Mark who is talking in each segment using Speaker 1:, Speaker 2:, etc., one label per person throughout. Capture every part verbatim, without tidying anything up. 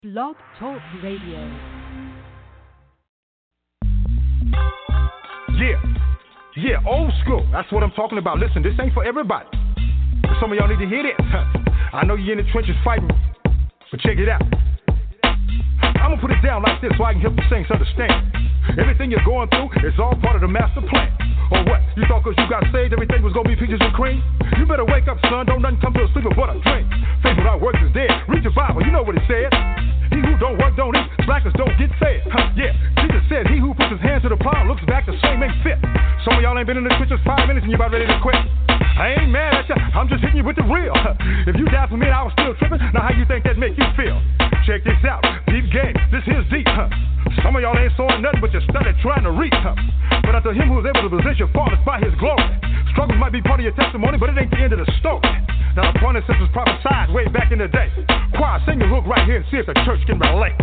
Speaker 1: Blog Talk Radio.
Speaker 2: Yeah, yeah, old school. That's what I'm talking about. Listen, this ain't for everybody. Some of y'all need to hear this. I know you're in the trenches fighting, but check it out. I'm gonna put it down like this so I can help the saints understand. Everything you're going through is all part of the master plan. Or what? You thought cause you got saved everything was gonna be peaches and cream? You better wake up, son. Don't nothing come to a sleeper but a dream. Faith without works is dead. Read your Bible, you know what it says. He who don't work don't eat. Slackers don't get fed. Huh, yeah, Jesus said he who puts his hands to the plow looks back the same ain't fit. Some of y'all ain't been in the trenches five minutes and you about ready to quit. I ain't mad at you, I'm just hitting you with the real. If you died for me and I was still tripping, now how you think that make you feel? Check this out, deep game, this here's deep, huh? Some of y'all ain't sawing nothing but you studied trying to reach, huh? But unto him who is able to possess your fathers by his glory. Struggles might be part of your testimony, but it ain't the end of the story. Now the point is this was prophesied way back in the day. Choir, sing your hook right here and see if the church can relate.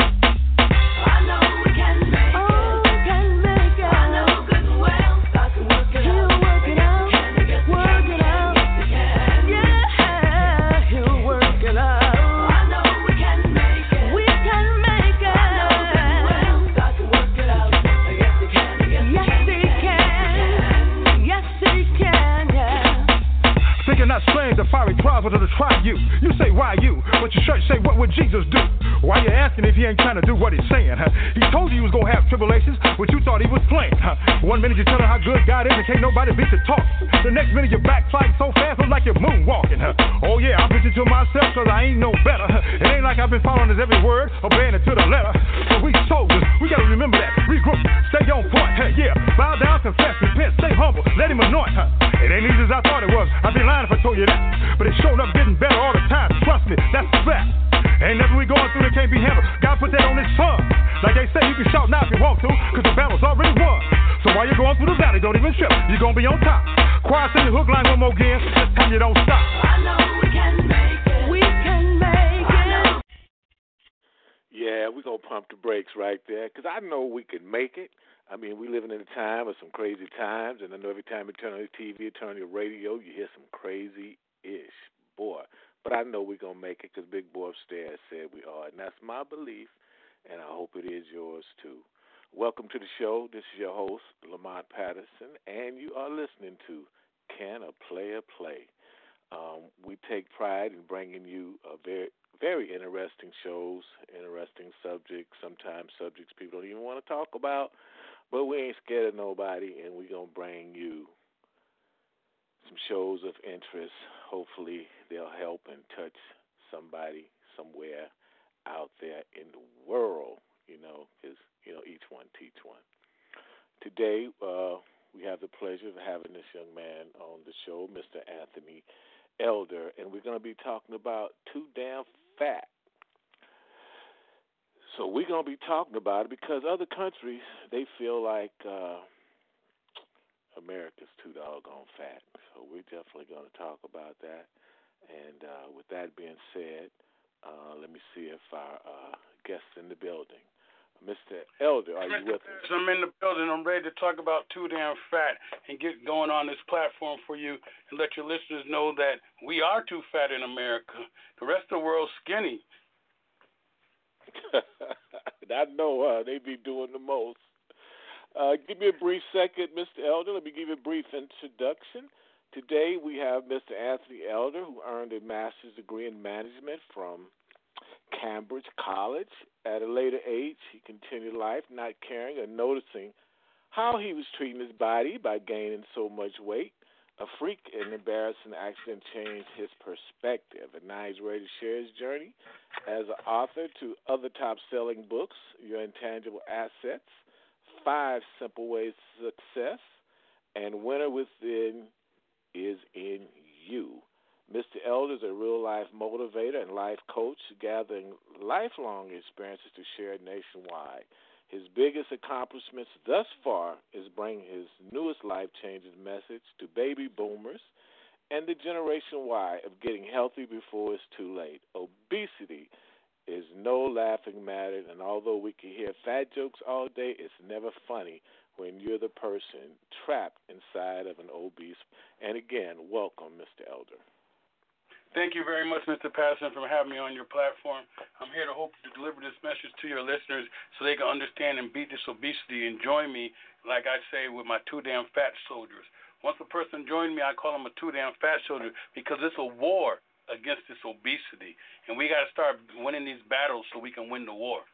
Speaker 3: I know we can make it.
Speaker 4: Oh, we can make it.
Speaker 3: I know good and well God can work it
Speaker 4: He'll
Speaker 3: out.
Speaker 4: work it out.
Speaker 3: Yes, he
Speaker 4: Work
Speaker 3: can.
Speaker 4: it out.
Speaker 3: Yes, he can.
Speaker 4: Yeah, he'll work it out.
Speaker 3: I know we can make it.
Speaker 4: We can make it.
Speaker 3: I know good and well God can work it out. Yes, he can. Yes, he
Speaker 4: Yes,
Speaker 3: can.
Speaker 4: he can. Yes, he can. Yeah.
Speaker 2: Thinking not strange, the fiery trials were to try you. You say, why you? But your church say, what would Jesus do? Why you asking if he ain't trying to do what he's saying? Huh? He told you he was going to have tribulations, but you thought he was playing. Huh? One minute you tell him how good God is and can't nobody beat the talk. The next minute you're backsliding so fast, it's like you're moonwalking. Huh? Oh yeah, I'm preaching to myself because I ain't no better. Huh? It ain't like I've been following his every word, obeying it to the letter. So we soldiers, we got to remember that. Regroup, stay on point. Hey, yeah, bow down, confess, repent, stay humble, let him anoint. Huh? It ain't easy as I thought it was. I'd be lying if I told you that. But it showed up getting better all the time. Trust me, that's a fact. Ain't nothing we going through that can't be handled. God put that on his son. Like they say, you can shout now if you want to, cause the battle's already won. So while you're going through the valley, don't even trip. You're gonna be on top. Choir, sing the hook line one more again. This time you don't stop.
Speaker 3: I know we can make it.
Speaker 4: We can make it.
Speaker 5: Yeah, we're going to pump the brakes right there because I know we can make it. I mean, we living in a time of some crazy times, and I know every time you turn on your T V or turn on your radio, you hear some crazy-ish, boy. But I know we're going to make it because Big Boy upstairs said we are, and that's my belief, and I hope it is yours too. Welcome to the show. This is your host, Lamont Patterson, and you are listening to Can a Player Play? Um, we take pride in bringing you a very, very interesting shows, interesting subjects, sometimes subjects people don't even want to talk about, but we ain't scared of nobody, and we're going to bring you some shows of interest. Hopefully they'll help and touch somebody somewhere out there in the world, you know, because, you know, each one teach one. Today, uh, we have the pleasure of having this young man on the show, Mister Anthony Elder, and we're going to be talking about Too Damn Fat. So we're going to be talking about it because other countries, they feel like uh, America's too doggone fat. So we're definitely going to talk about that. And uh, with that being said, uh, let me see if our uh, guest's in the building. Mister Elder, are you with us?
Speaker 6: I'm in the building. I'm ready to talk about Too Damn Fat and get going on this platform for you and let your listeners know that we are too fat in America. The rest of the world's skinny.
Speaker 5: I know uh, they be doing the most. Uh, give me a brief second, Mister Elder. Let me give you a brief introduction. Today we have Mister Anthony Elder, who earned a master's degree in management from Cambridge College. At a later age, he continued life not caring or noticing how he was treating his body by gaining so much weight. A freak and embarrassing accident changed his perspective, and now he's ready to share his journey as an author to other top-selling books, Your Intangible Assets, Five Simple Ways to Success, and Winner Within is in You. Mister Elder is a real-life motivator and life coach, gathering lifelong experiences to share nationwide. His biggest accomplishments thus far is bringing his newest life-changing message to baby boomers and the Generation Y of getting healthy before it's too late. Obesity is no laughing matter, and although we can hear fat jokes all day, it's never funny when you're the person trapped inside of an obese. And again, welcome, Mister Elder.
Speaker 6: Thank you very much, Mister Patterson, for having me on your platform. I'm here to hope to deliver this message to your listeners so they can understand and beat this obesity and join me, like I say, with my two damn fat soldiers. Once a person joins me, I call them a two damn fat soldier because it's a war against this obesity. And we got to start winning these battles so we can win the war.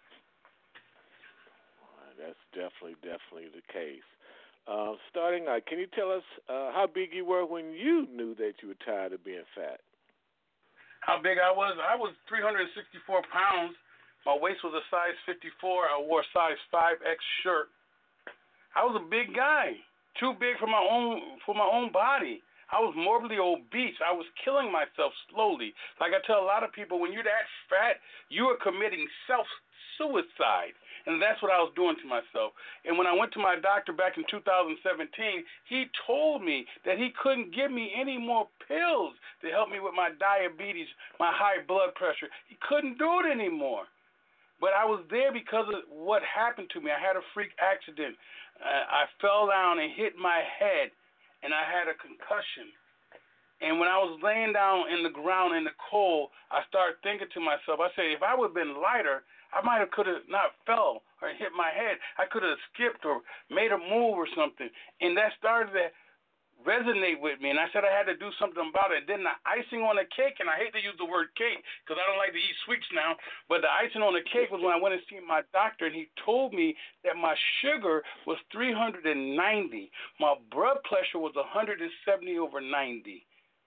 Speaker 5: That's definitely, definitely the case. Uh, starting out, can you tell us uh, how big you were when you knew that you were tired of being fat?
Speaker 6: How big I was? I was three hundred sixty-four pounds. My waist was a size fifty-four. I wore a size five X shirt. I was a big guy, too big for my own for my own body. I was morbidly obese. I was killing myself slowly. Like I tell a lot of people, when you're that fat, you are committing self-suicide. And that's what I was doing to myself. And when I went to my doctor back in two thousand seventeen, he told me that he couldn't give me any more pills to help me with my diabetes, my high blood pressure. He couldn't do it anymore. But I was there because of what happened to me. I had a freak accident. Uh, I fell down and hit my head, and I had a concussion. And when I was laying down in the ground in the cold, I started thinking to myself, I said, if I would have been lighter, I might have could have not fell or hit my head. I could have skipped or made a move or something. And that started to resonate with me. And I said I had to do something about it. Then the icing on the cake, and I hate to use the word cake because I don't like to eat sweets now, but the icing on the cake was when I went and seen my doctor, and he told me that my sugar was three hundred ninety. My blood pressure was one hundred seventy over ninety.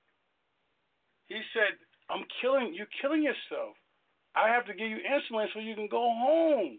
Speaker 6: He said, I'm killing, you're killing yourself. I have to give you insulin so you can go home.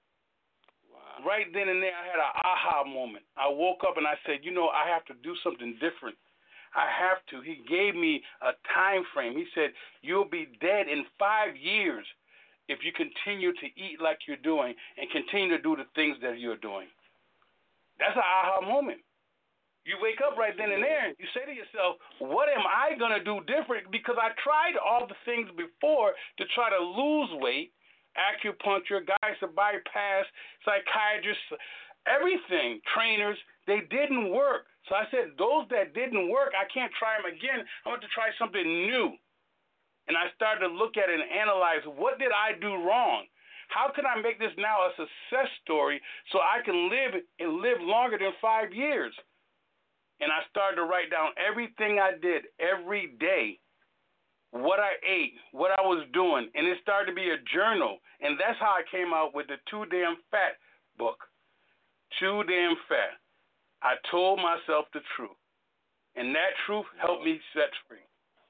Speaker 6: Wow. Right then and there, I had an aha moment. I woke up and I said, you know, I have to do something different. I have to. He gave me a time frame. He said, you'll be dead in five years if you continue to eat like you're doing and continue to do the things that you're doing. That's an aha moment. You wake up right then and there, and you say to yourself, what am I going to do different? Because I tried all the things before to try to lose weight, acupuncture, guys to bypass, psychiatrists, everything, trainers, they didn't work. So I said, those that didn't work, I can't try them again. I want to try something new. And I started to look at it and analyze, what did I do wrong? How can I make this now a success story so I can live and live longer than five years? And I started to write down everything I did every day, what I ate, what I was doing, and it started to be a journal. And that's how I came out with the Too Damn Fat book. Too Damn Fat. I told myself the truth, and that truth helped me set free.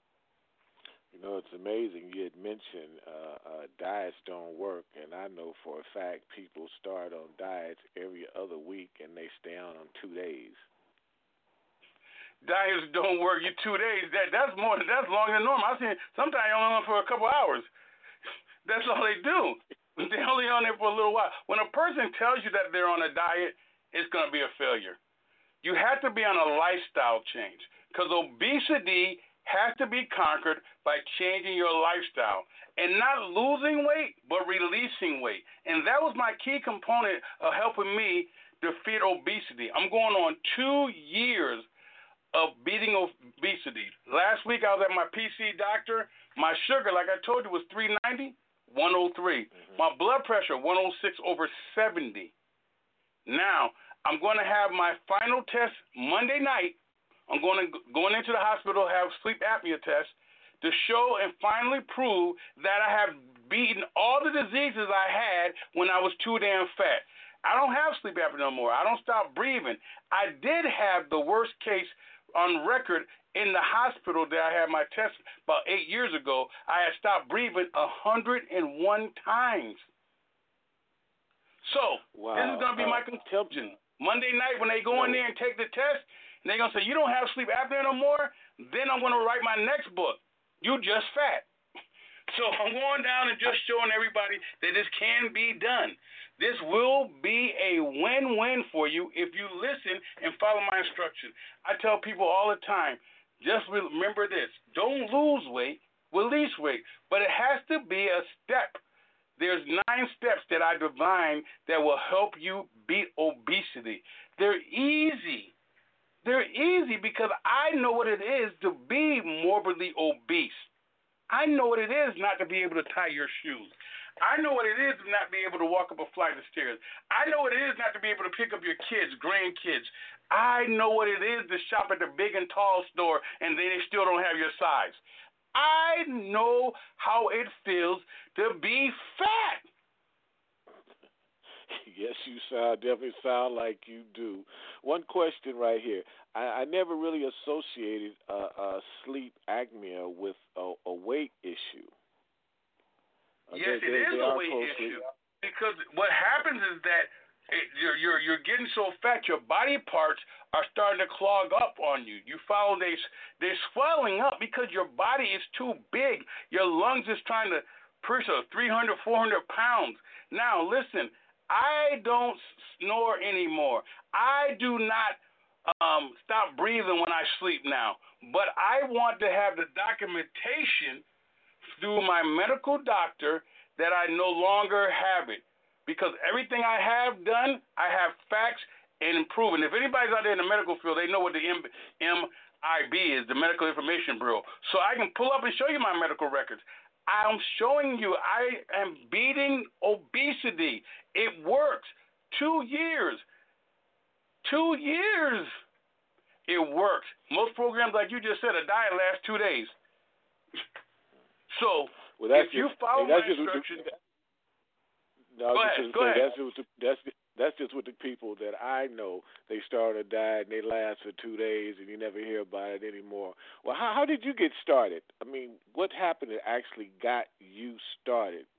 Speaker 5: You know, it's amazing. You had mentioned uh, uh, diets don't work, and I know for a fact people start on diets every other week, and they stay on them two days.
Speaker 6: Diets don't work. You two days. That that's more. That's longer than normal. I've seen sometimes you're only on for a couple hours. That's all they do. They're only on there for a little while. When a person tells you that they're on a diet, it's going to be a failure. You have to be on a lifestyle change because obesity has to be conquered by changing your lifestyle and not losing weight, but releasing weight. And that was my key component of helping me defeat obesity. I'm going on two years of beating obesity. Last week I was at my P C doctor. My sugar, like I told you, was three ninety, one oh three. Mm-hmm. My blood pressure, one oh six over seventy. Now, I'm going to have my final test Monday night. I'm going to going into the hospital, have sleep apnea test to show and finally prove that I have beaten all the diseases I had when I was too damn fat. I don't have sleep apnea no more. I don't stop breathing. I did have the worst case on record in the hospital that I had my test about eight years ago. I had stopped breathing one hundred one times. So, wow. This is going to be my conclusion. Monday night when they go in there and take the test, and they're going to say, you don't have sleep apnea no more, then I'm going to write my next book, You Just Fat. So I'm going down and just showing everybody that this can be done. This will be a win-win for you if you listen and follow my instructions. I tell people all the time, just remember this. Don't lose weight, release weight. But it has to be a step. There's nine steps that I define that will help you beat obesity. They're easy. They're easy because I know what it is to be morbidly obese. I know what it is not to be able to tie your shoes. I know what it is to not be able to walk up a flight of stairs. I know what it is not to be able to pick up your kids, grandkids. I know what it is to shop at the big and tall store and they still don't have your size. I know how it feels to be fat.
Speaker 5: Yes, you sound definitely sound like you do. One question right here. I, I never really associated uh, uh, sleep apnea with a, a weight issue. Uh,
Speaker 6: yes,
Speaker 5: they,
Speaker 6: it
Speaker 5: they,
Speaker 6: is
Speaker 5: they
Speaker 6: a
Speaker 5: are
Speaker 6: weight
Speaker 5: closely.
Speaker 6: issue because what happens is that it, you're you're you're getting so fat, your body parts are starting to clog up on you. You follow they they're swelling up because your body is too big. Your lungs is trying to push a three hundred, four hundred pounds. Now listen. I don't snore anymore. I do not um, stop breathing when I sleep now. But I want to have the documentation through my medical doctor that I no longer have it. Because everything I have done, I have facts and proven. If anybody's out there in the medical field, they know what the M- MIB is, the Medical Information Bureau. So I can pull up and show you my medical records. I'm showing you I am beating obesity. It works. Two years. Two years. It works. Most programs, like you just said, a diet lasts two days. So
Speaker 5: well, that's
Speaker 6: if you
Speaker 5: just,
Speaker 6: follow
Speaker 5: hey,
Speaker 6: my
Speaker 5: just,
Speaker 6: instructions,
Speaker 5: no,
Speaker 6: go
Speaker 5: just
Speaker 6: ahead.
Speaker 5: say,
Speaker 6: Go ahead.
Speaker 5: That's just, that's that's just with the people that I know. They start a diet and they last for two days and you never hear about it anymore. Well, how, how did you get started? I mean, what happened that actually got you started?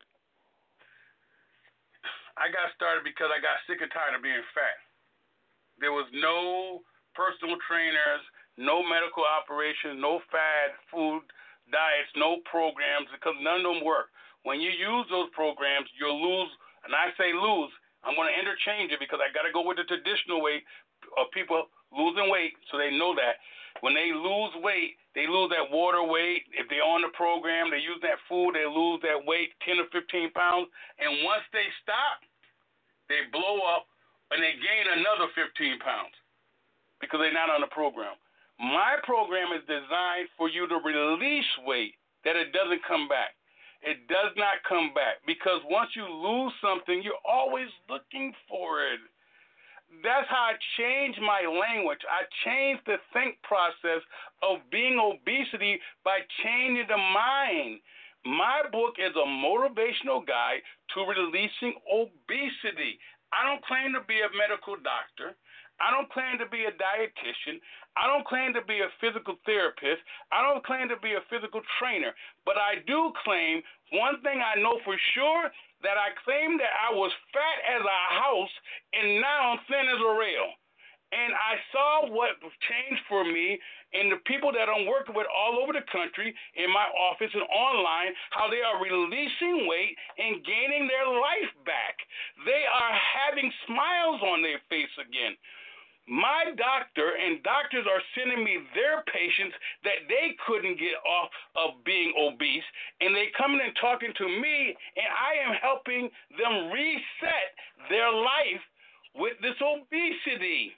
Speaker 6: I got started because I got sick and tired of being fat. There was no personal trainers, no medical operations, no fad food diets, no programs, because none of them work. When you use those programs, you'll lose, and I say lose, I'm going to interchange it because I got to go with the traditional way of people losing weight so they know that. When they lose weight, they lose that water weight. If they're on the program, they use that food, they lose that weight, ten or fifteen pounds. And once they stop, they blow up and they gain another fifteen pounds because they're not on the program. My program is designed for you to release weight, that it doesn't come back. It does not come back because once you lose something, you're always looking for it. That's how I changed my language. I changed the think process of being obesity by changing the mind. My book is a motivational guide to releasing obesity. I don't claim to be a medical doctor. I don't claim to be a dietitian. I don't claim to be a physical therapist. I don't claim to be a physical trainer. But I do claim one thing I know for sure, that I claim that I was fat as a house and now I'm thin as a rail. And I saw what changed for me and the people that I'm working with all over the country, in my office and online, how they are releasing weight and gaining their life back. They are having smiles on their face again. My doctor and doctors are sending me their patients that they couldn't get off of being obese, and they coming and talking to me, and I am helping them reset their life with this obesity.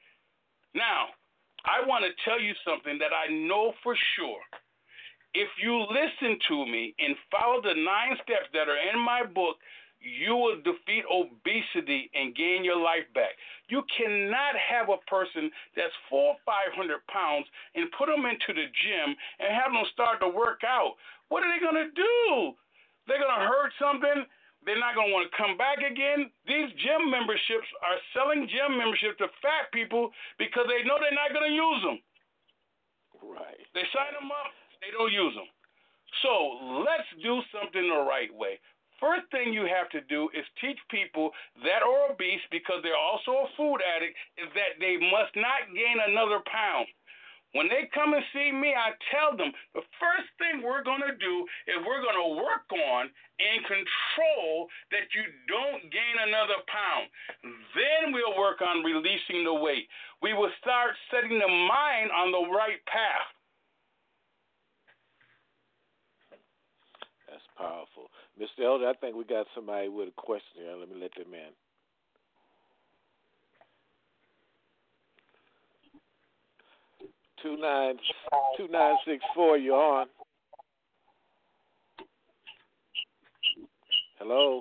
Speaker 6: Now, I want to tell you something that I know for sure. If you listen to me and follow the nine steps that are in my book, you will defeat obesity and gain your life back. You cannot have a person that's four or five hundred pounds and put them into the gym and have them start to work out. What are they going to do? They're going to hurt something. They're not going to want to come back again. These gym memberships are selling gym memberships to fat people because they know they're not going to use them.
Speaker 5: Right.
Speaker 6: They sign them up. They don't use them. So let's do something the right way. First thing you have to do is teach people that are obese, because they're also a food addict, is that they must not gain another pound. When they come and see me, I tell them the first thing we're going to do is we're going to work on and control that you don't gain another pound. Then we'll work on releasing the weight. We will start setting the mind on the right path.
Speaker 5: That's powerful. Mister Elder, I think we got somebody with a question here. Let me let them in. Two nine two nine six four. You're on. Hello?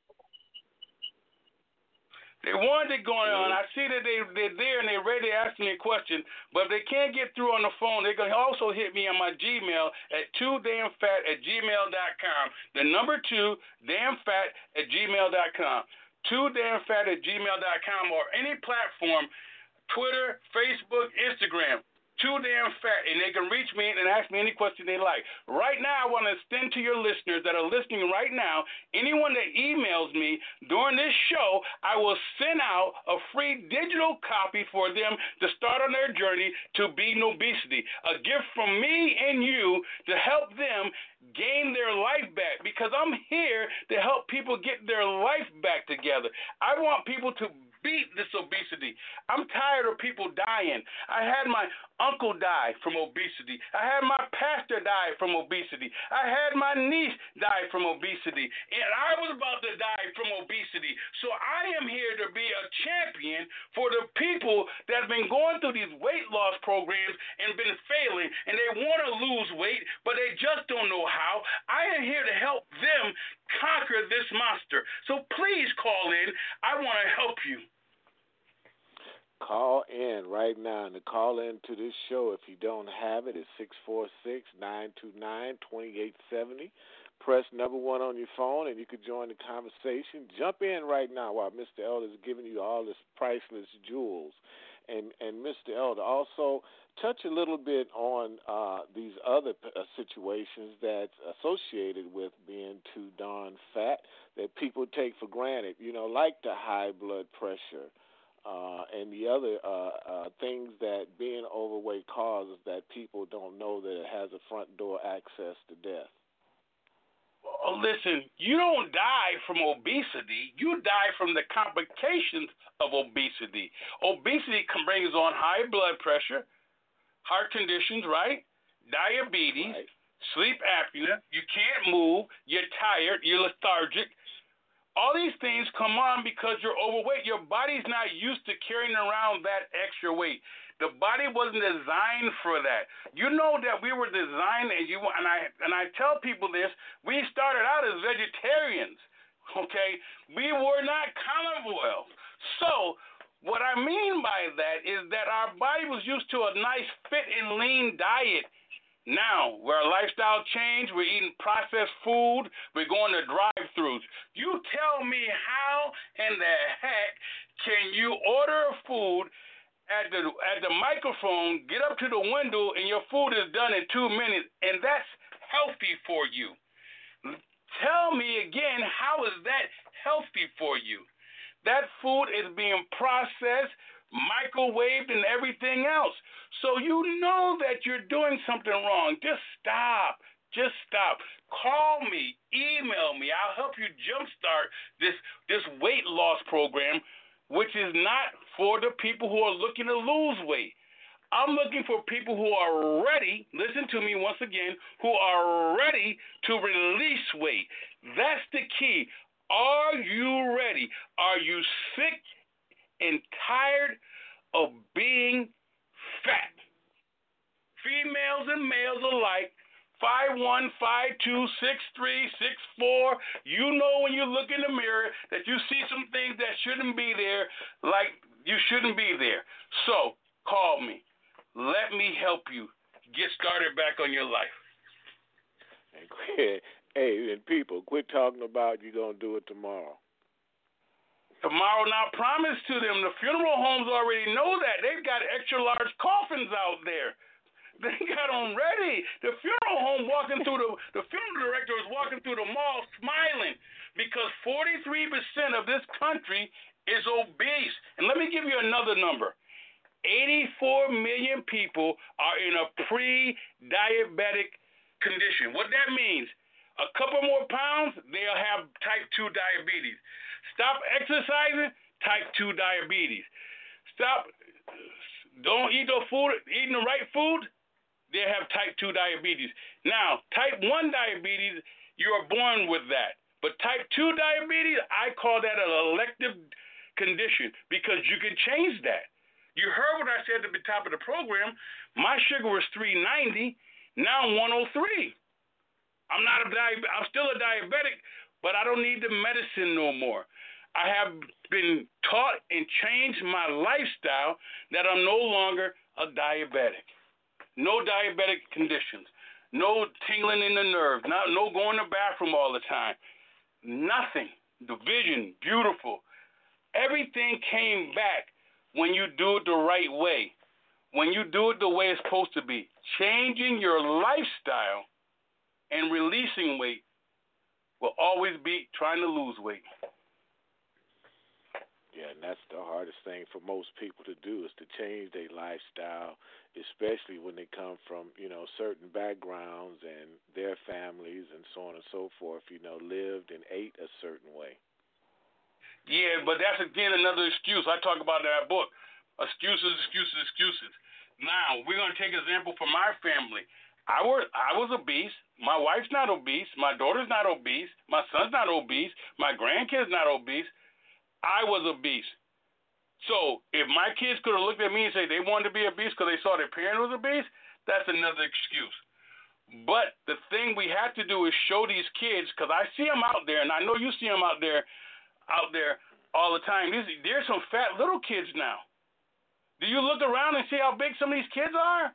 Speaker 6: They wanted it going on. I see that they, they're there and they're ready to ask me a question, but if they can't get through on the phone, they're going to also hit me on my Gmail at two damn fat at gmail dot com. The number two, damnfat at gmail dot com. two damn fat at gmail dot com or any platform, Twitter, Facebook, Instagram. Too damn fat, and they can reach me and ask me any question they like. Right now, I want to extend to your listeners that are listening right now, anyone that emails me during this show, I will send out a free digital copy for them to start on their journey to beating obesity. A gift from me and you to help them gain their life back, because I'm here to help people get their life back together. I want people to beat this obesity. I'm tired of people dying. I had my uncle die from obesity. I had my pastor die from obesity. I had my niece die from obesity. And I was about to die from obesity. So I am here to be a champion for the people that have been going through these weight loss programs and been failing, and they want to lose weight, but they just don't know how. I am here to help them conquer this monster. So please call in. I want to help you.
Speaker 5: Call in right now, and to call in to this show, if you don't have it, it's six four six, nine two nine, two eight seven zero. Press number one on your phone, and you can join the conversation. Jump in right now while Mister Elder is giving you all this priceless jewels. And, and Mister Elder, also touch a little bit on uh, these other uh, situations that's associated with being too darn fat that people take for granted, you know, like the high blood pressure. Uh, and the other uh, uh, things that being overweight causes that people don't know that it has a front door access to death.
Speaker 6: Well, listen, you don't die from obesity. You die from the complications of obesity. Obesity brings on high blood pressure, heart conditions, right? Diabetes,
Speaker 5: right.
Speaker 6: Sleep apnea. You can't move. You're tired. You're lethargic. All these things come on because you're overweight. Your body's not used to carrying around that extra weight. The body wasn't designed for that. You know that we were designed, and you and I and I tell people this. We started out as vegetarians, okay? We were not carnivores. So what I mean by that is that our body was used to a nice, fit, and lean diet. Now, we're a lifestyle change, we're eating processed food, we're going to drive-thrus. You tell me how in the heck can you order food at the at the microphone, get up to the window, and your food is done in two minutes, and that's healthy for you? Tell me again, how is that healthy for you? That food is being processed, microwaved, and everything else. So you know that you're doing something wrong. Just stop. Just stop. Call me. Email me. I'll help you jumpstart this, this weight loss program, which is not for the people who are looking to lose weight. I'm looking for people who are ready, listen to me once again, who are ready to release weight. That's the key. Are you ready? Are you sick and tired of being fat? Females and males alike, five one, five two, six three, six four. You know when you look in the mirror that you see some things that shouldn't be there, like you shouldn't be there. So call me. Let me help you get started back on your life.
Speaker 5: And quit, hey, and people, quit talking about you're going to do it tomorrow.
Speaker 6: Tomorrow, now promise to them. The funeral homes already know that. They've got extra large coffins out there. They got them ready. The funeral home walking through the, the funeral director is walking through the mall smiling because forty-three percent of this country is obese. And let me give you another number. eighty-four million people are in a pre-diabetic condition. What that means, a couple more pounds, they'll have type two diabetes. Stop exercising, type two diabetes. Stop, don't eat the food, eating the right food, they have type two diabetes. Now, type one diabetes, you are born with that. But type two diabetes, I call that an elective condition because you can change that. You heard what I said at the top of the program. My sugar was three ninety, now I'm one oh three. I'm not a diabetic, I'm still a diabetic, but I don't need the medicine no more. I have been taught and changed my lifestyle that I'm no longer a diabetic. No diabetic conditions. No tingling in the nerves. Not, no going to the bathroom all the time. Nothing. The vision, beautiful. Everything came back when you do it the right way. When you do it the way it's supposed to be. Changing your lifestyle and releasing weight will always be trying to lose weight.
Speaker 5: Yeah, and that's the hardest thing for most people to do is to change their lifestyle, especially when they come from, you know, certain backgrounds and their families and so on and so forth, you know, lived and ate a certain way.
Speaker 6: Yeah, but that's, again, another excuse. I talk about in that book. Excuses, excuses, excuses. Now, we're going to take an example from my family. I was, I was obese. My wife's not obese. My daughter's not obese. My son's not obese. My grandkid's not obese. I was obese. So if my kids could have looked at me and said they wanted to be obese because they saw their parent was obese, that's another excuse. But the thing we have to do is show these kids, because I see them out there, and I know you see them out there, out there all the time. These, there's some fat little kids now. Do you look around and see how big some of these kids are?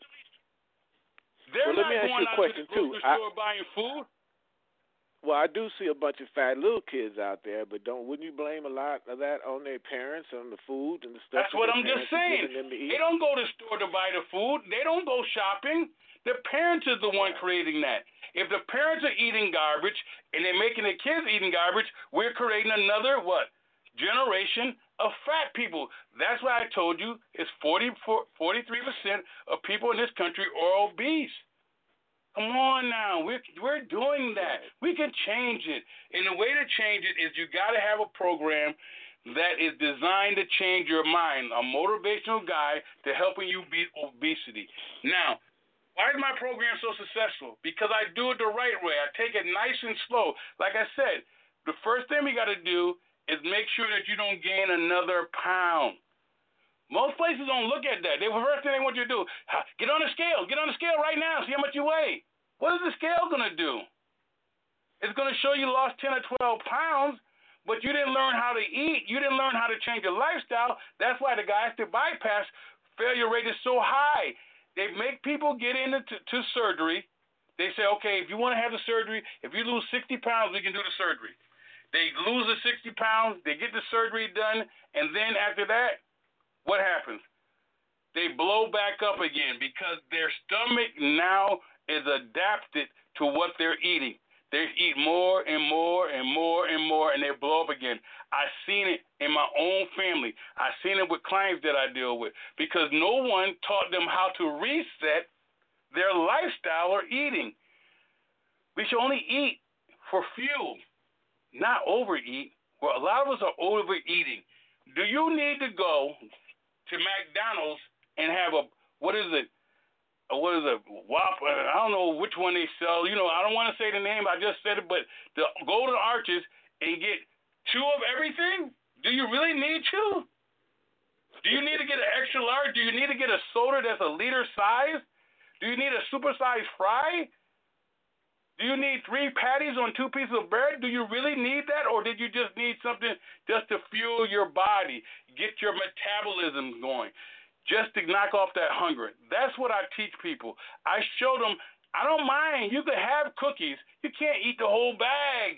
Speaker 6: They're
Speaker 5: well,
Speaker 6: not going out to the grocery store I, buying food.
Speaker 5: Well, I do see a bunch of fat little kids out there, but don't wouldn't you blame a lot of that on their parents, on the food and the stuff?
Speaker 6: That's what I'm just saying. They don't go to the store to buy the food. They don't go shopping. The parents is the one creating that. If the parents are eating garbage and they're making the kids eating garbage, we're creating another, what, generation of fat people. That's why I told you it's forty, forty-three percent of people in this country are obese. Come on now, we're, we're doing that. We can change it. And the way to change it is you got to have a program that is designed to change your mind, a motivational guide to helping you beat obesity. Now, why is my program so successful? Because I do it the right way. I take it nice and slow. Like I said, the first thing we got to do is make sure that you don't gain another pound. Most places don't look at that. The first thing they want you to do, get on the scale. Get on the scale right now. See how much you weigh. What is the scale going to do? It's going to show you lost ten or twelve pounds, but you didn't learn how to eat. You didn't learn how to change your lifestyle. That's why the gastric bypass failure rate is so high. They make people get into to, to surgery. They say, okay, if you want to have the surgery, if you lose sixty pounds, we can do the surgery. They lose the sixty pounds. They get the surgery done, and then after that, what happens? They blow back up again because their stomach now is adapted to what they're eating. They eat more and more and more and more, and they blow up again. I've seen it in my own family. I've seen it with clients that I deal with because no one taught them how to reset their lifestyle or eating. We should only eat for fuel, not overeat. Well, a lot of us are overeating. Do you need to go to McDonald's and have a, what is it, a, what is it, Whopper, I don't know which one they sell. You know, I don't want to say the name, I just said it, but the Golden Arches and get two of everything? Do you really need two? Do you need to get an extra large? Do you need to get a soda that's a liter size? Do you need a supersized fry? Do you need three patties on two pieces of bread? Do you really need that? Or did you just need something just to fuel your body, get your metabolism going, just to knock off that hunger? That's what I teach people. I show them, I don't mind. You can have cookies. You can't eat the whole bag.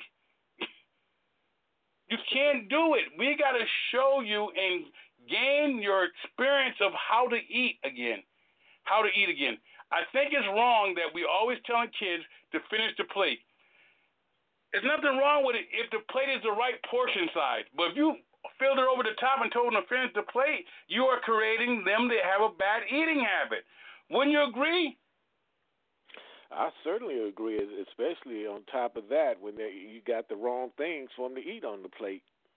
Speaker 6: You can't do it. We got to show you and gain your experience of how to eat again. How to eat again. I think it's wrong that we always telling kids to finish the plate. There's nothing wrong with it if the plate is the right portion size. But if you filled it over the top and told them to finish the plate, you are creating them to have a bad eating habit. Wouldn't you agree?
Speaker 5: I certainly agree, especially on top of that when they, you got the wrong things for them to eat on the plate.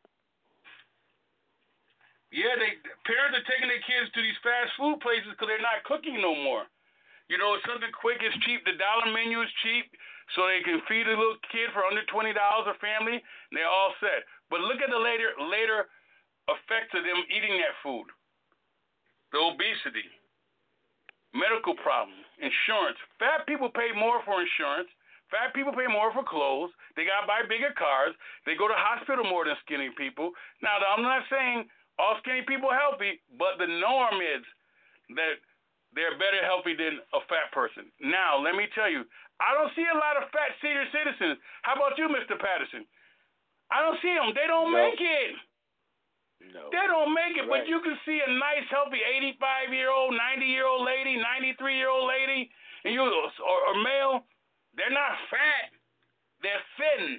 Speaker 6: Yeah, they parents are taking their kids to these fast food places because they're not cooking no more. You know, it's something quick, it's cheap. The dollar menu is cheap, so they can feed a little kid for under twenty dollars a family, and they're all set. But look at the later later effects of them eating that food. The obesity, medical problems, insurance. Fat people pay more for insurance. Fat people pay more for clothes. They got to buy bigger cars. They go to hospital more than skinny people. Now, I'm not saying all skinny people are healthy, but the norm is that they're better healthy than a fat person. Now, let me tell you, I don't see a lot of fat senior citizens. How about you, Mister Patterson? I don't see them. They don't
Speaker 5: no.
Speaker 6: make it.
Speaker 5: No.
Speaker 6: They don't make it,
Speaker 5: right.
Speaker 6: but you can see a nice, healthy eighty-five-year-old, ninety-year-old lady, ninety-three-year-old lady, and you or, or male. They're not fat. They're thin.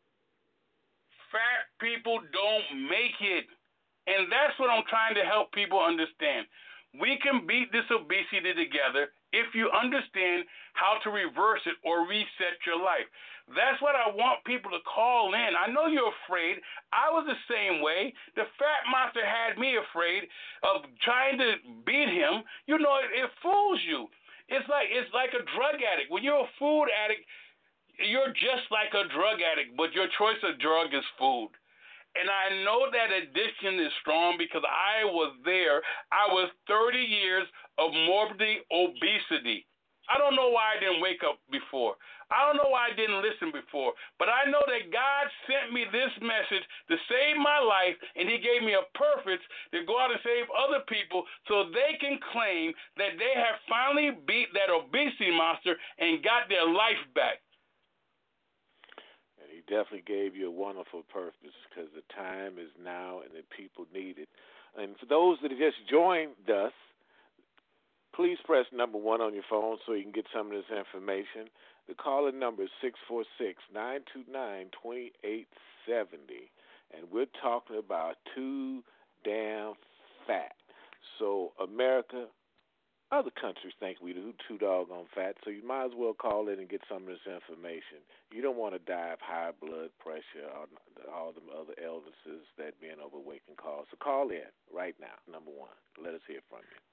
Speaker 6: Fat people don't make it. And that's what I'm trying to help people understand. We can beat this obesity together if you understand how to reverse it or reset your life. That's what I want people to call in. I know you're afraid. I was the same way. The fat monster had me afraid of trying to beat him. You know, it, it fools you. It's like it's like a drug addict. When you're a food addict, you're just like a drug addict, but your choice of drug is food. And I know that addiction is strong because I was there. I was thirty years of morbidly obesity. I don't know why I didn't wake up before. I don't know why I didn't listen before. But I know that God sent me this message to save my life, and he gave me a purpose to go out and save other people so they can claim that they have finally beat that obesity monster and got their life back.
Speaker 5: And he definitely gave you a wonderful purpose because the time is now and the people need it. And for those that have just joined us, please press number one on your phone so you can get some of this information. The calling number is six four six, nine two nine, two eight seven zero, and we're talking about too damn fat. So America, other countries think we do too doggone fat, so you might as well call in and get some of this information. You don't want to die of high blood pressure or all the other illnesses that being overweight can cause. So call in right now, number one. Let us hear from you.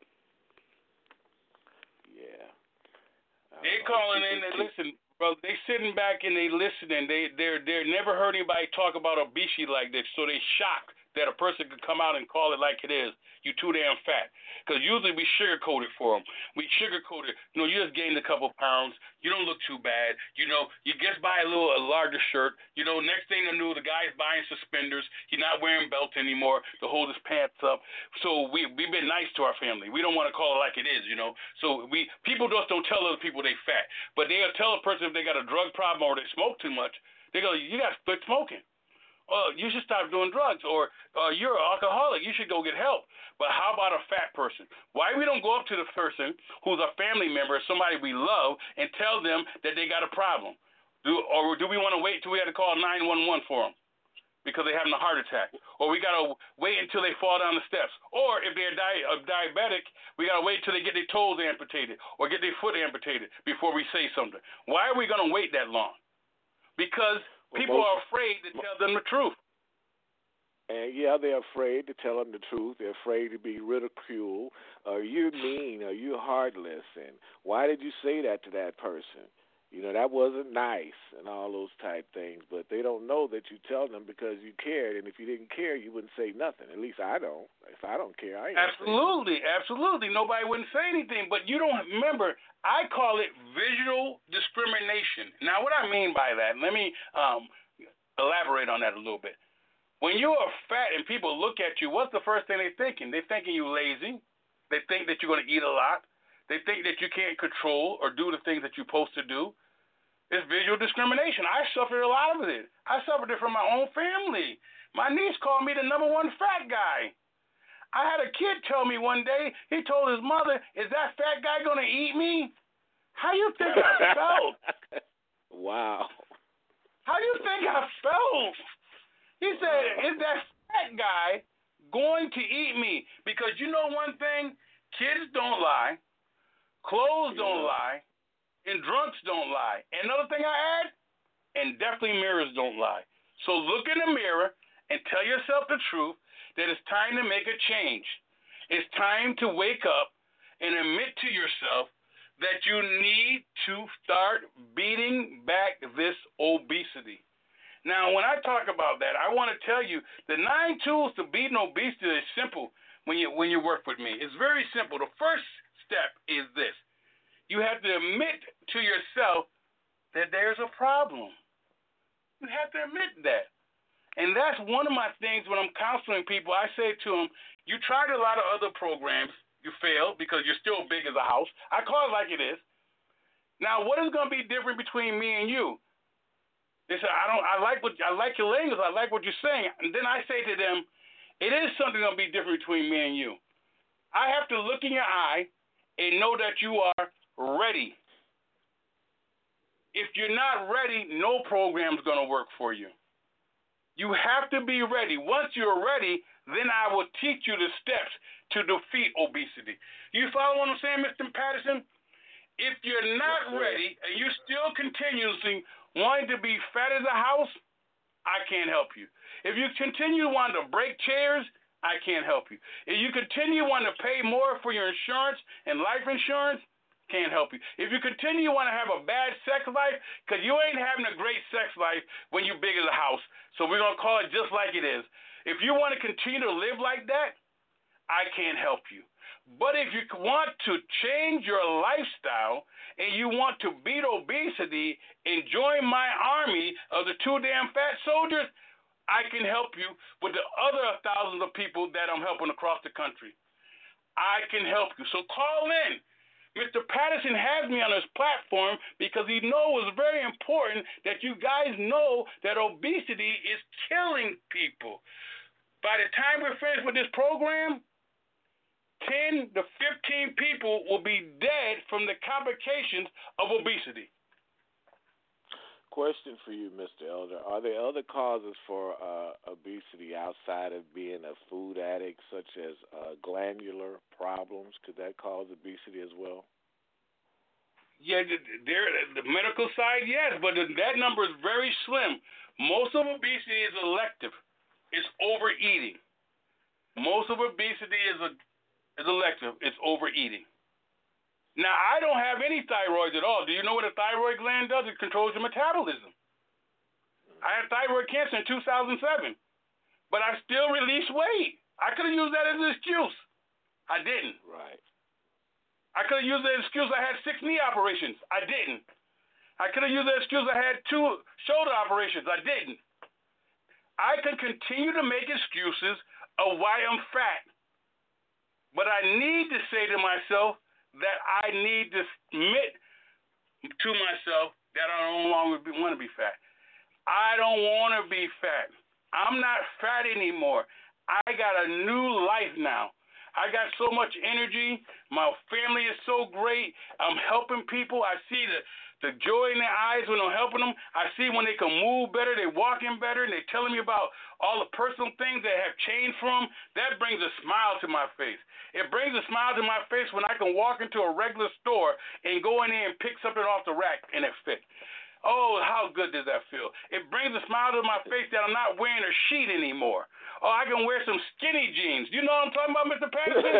Speaker 5: Yeah.
Speaker 6: They calling in and listen, bro. They sitting back and they listening. They they're they're never heard anybody talk about obesity like this, so they shocked that a person could come out and call it like it is. You too damn fat. Because usually we sugarcoat it for them. We sugarcoat it. You know, you just gained a couple pounds. You don't look too bad. You know, you just buy a little a larger shirt. You know, next thing I knew, the guy's buying suspenders. He's not wearing belts anymore to hold his pants up. So we we've been nice to our family. We don't want to call it like it is, you know. So we people just don't tell other people they fat, but they'll tell a person if they got a drug problem or they smoke too much. They go, you got to quit smoking. Uh, you should stop doing drugs, or uh, you're an alcoholic. You should go get help. But how about a fat person? Why we don't go up to the person who's a family member, somebody we love, and tell them that they got a problem? Do, or do we want to wait until we have to call nine one one for them because they're having a heart attack? Or we got to wait until they fall down the steps? Or if they're di- uh, diabetic, we got to wait until they get their toes amputated or get their foot amputated before we say something. Why are we going to wait that long? Because people are afraid to tell them the truth.
Speaker 5: And, yeah, they're afraid to tell them the truth. They're afraid to be ridiculed. Are you mean? Are you heartless? And why did you say that to that person? You know, that wasn't nice and all those type things. But they don't know that you tell them because you cared. And if you didn't care, you wouldn't say nothing. At least I don't. If I don't care, I ain't
Speaker 6: Absolutely, absolutely. Nobody wouldn't say anything. But you don't remember, I call it visual discrimination. Now, what I mean by that, let me um, elaborate on that a little bit. When you're fat and people look at you, what's the first thing they're thinking? They're thinking you're lazy. They think that you're going to eat a lot. They think that you can't control or do the things that you're supposed to do. It's visual discrimination. I suffered a lot of it. I suffered it from my own family. My niece called me the number one fat guy. I had a kid tell me one day, he told his mother, is that fat guy going to eat me? How you think I felt?
Speaker 5: Wow.
Speaker 6: How you think I felt? He said, is that fat guy going to eat me? Because you know one thing? Kids don't lie. Clothes don't lie. And drunks don't lie. Another thing I add, and definitely mirrors don't lie. So look in the mirror and tell yourself the truth that it's time to make a change. It's time to wake up and admit to yourself that you need to start beating back this obesity. Now, when I talk about that, I want to tell you the nine tools to beating obesity is simple when you when you work with me. It's very simple. The first step is this. You have to admit to yourself that there's a problem. You have to admit that. And that's one of my things when I'm counseling people. I say to them, you tried a lot of other programs. You failed because you're still big as a house. I call it like it is. Now, what is going to be different between me and you? They say, I don't. I like what I like your language. I like what you're saying. And then I say to them, it is something going to be different between me and you. I have to look in your eye and know that you are ready. If you're not ready, no program's going to work for you. You have to be ready. Once you're ready, then I will teach you the steps to defeat obesity. You follow what I'm saying, Mister Patterson? If you're not ready and you're still continuously wanting to be fat as a house, I can't help you. If you continue wanting to break chairs, I can't help you. If you continue wanting to pay more for your insurance and life insurance, can't help you. If you continue want to have a bad sex life, because you ain't having a great sex life when you're big as a house, so we're going to call it just like it is. If you want to continue to live like that, I can't help you. But if you want to change your lifestyle and you want to beat obesity and join my army of the two damn fat soldiers, I can help you with the other thousands of people that I'm helping across the country. I can help you. So call in. Mister Patterson has me on his platform because he knows it's very important that you guys know that obesity is killing people. By the time we're finished with this program, ten to fifteen people will be dead from the complications of obesity.
Speaker 5: Question for you, Mister Elder. Are there other causes for uh, obesity outside of being a food addict, such as uh, glandular problems? Could that cause obesity as well?
Speaker 6: Yeah, there, the medical side, yes, but that number is very slim. Most of obesity is elective. It's overeating. Most of obesity is a, is elective. It's overeating. Now, I don't have any thyroid at all. Do you know what a thyroid gland does? It controls your metabolism. I had thyroid cancer in two thousand seven, but I still released weight. I could have used that as an excuse. I didn't.
Speaker 5: Right.
Speaker 6: I could have used that excuse I had six knee operations. I didn't. I could have used that excuse I had two shoulder operations. I didn't. I can continue to make excuses of why I'm fat, but I need to say to myself that I need to admit to myself that I no longer want to be fat. I don't want to be fat. I'm not fat anymore. I got a new life now. I got so much energy. My family is so great. I'm helping people. I see the, the joy in their eyes when I'm helping them. I see when they can move better, they're walking better, and they're telling me about all the personal things that have changed for them. That brings a smile to my face. It brings a smile to my face when I can walk into a regular store and go in there and pick something off the rack and it fits. Oh, how good does that feel? It brings a smile to my face that I'm not wearing a sheet anymore. Oh, I can wear some skinny jeans. You know what I'm talking about, Mister Patterson?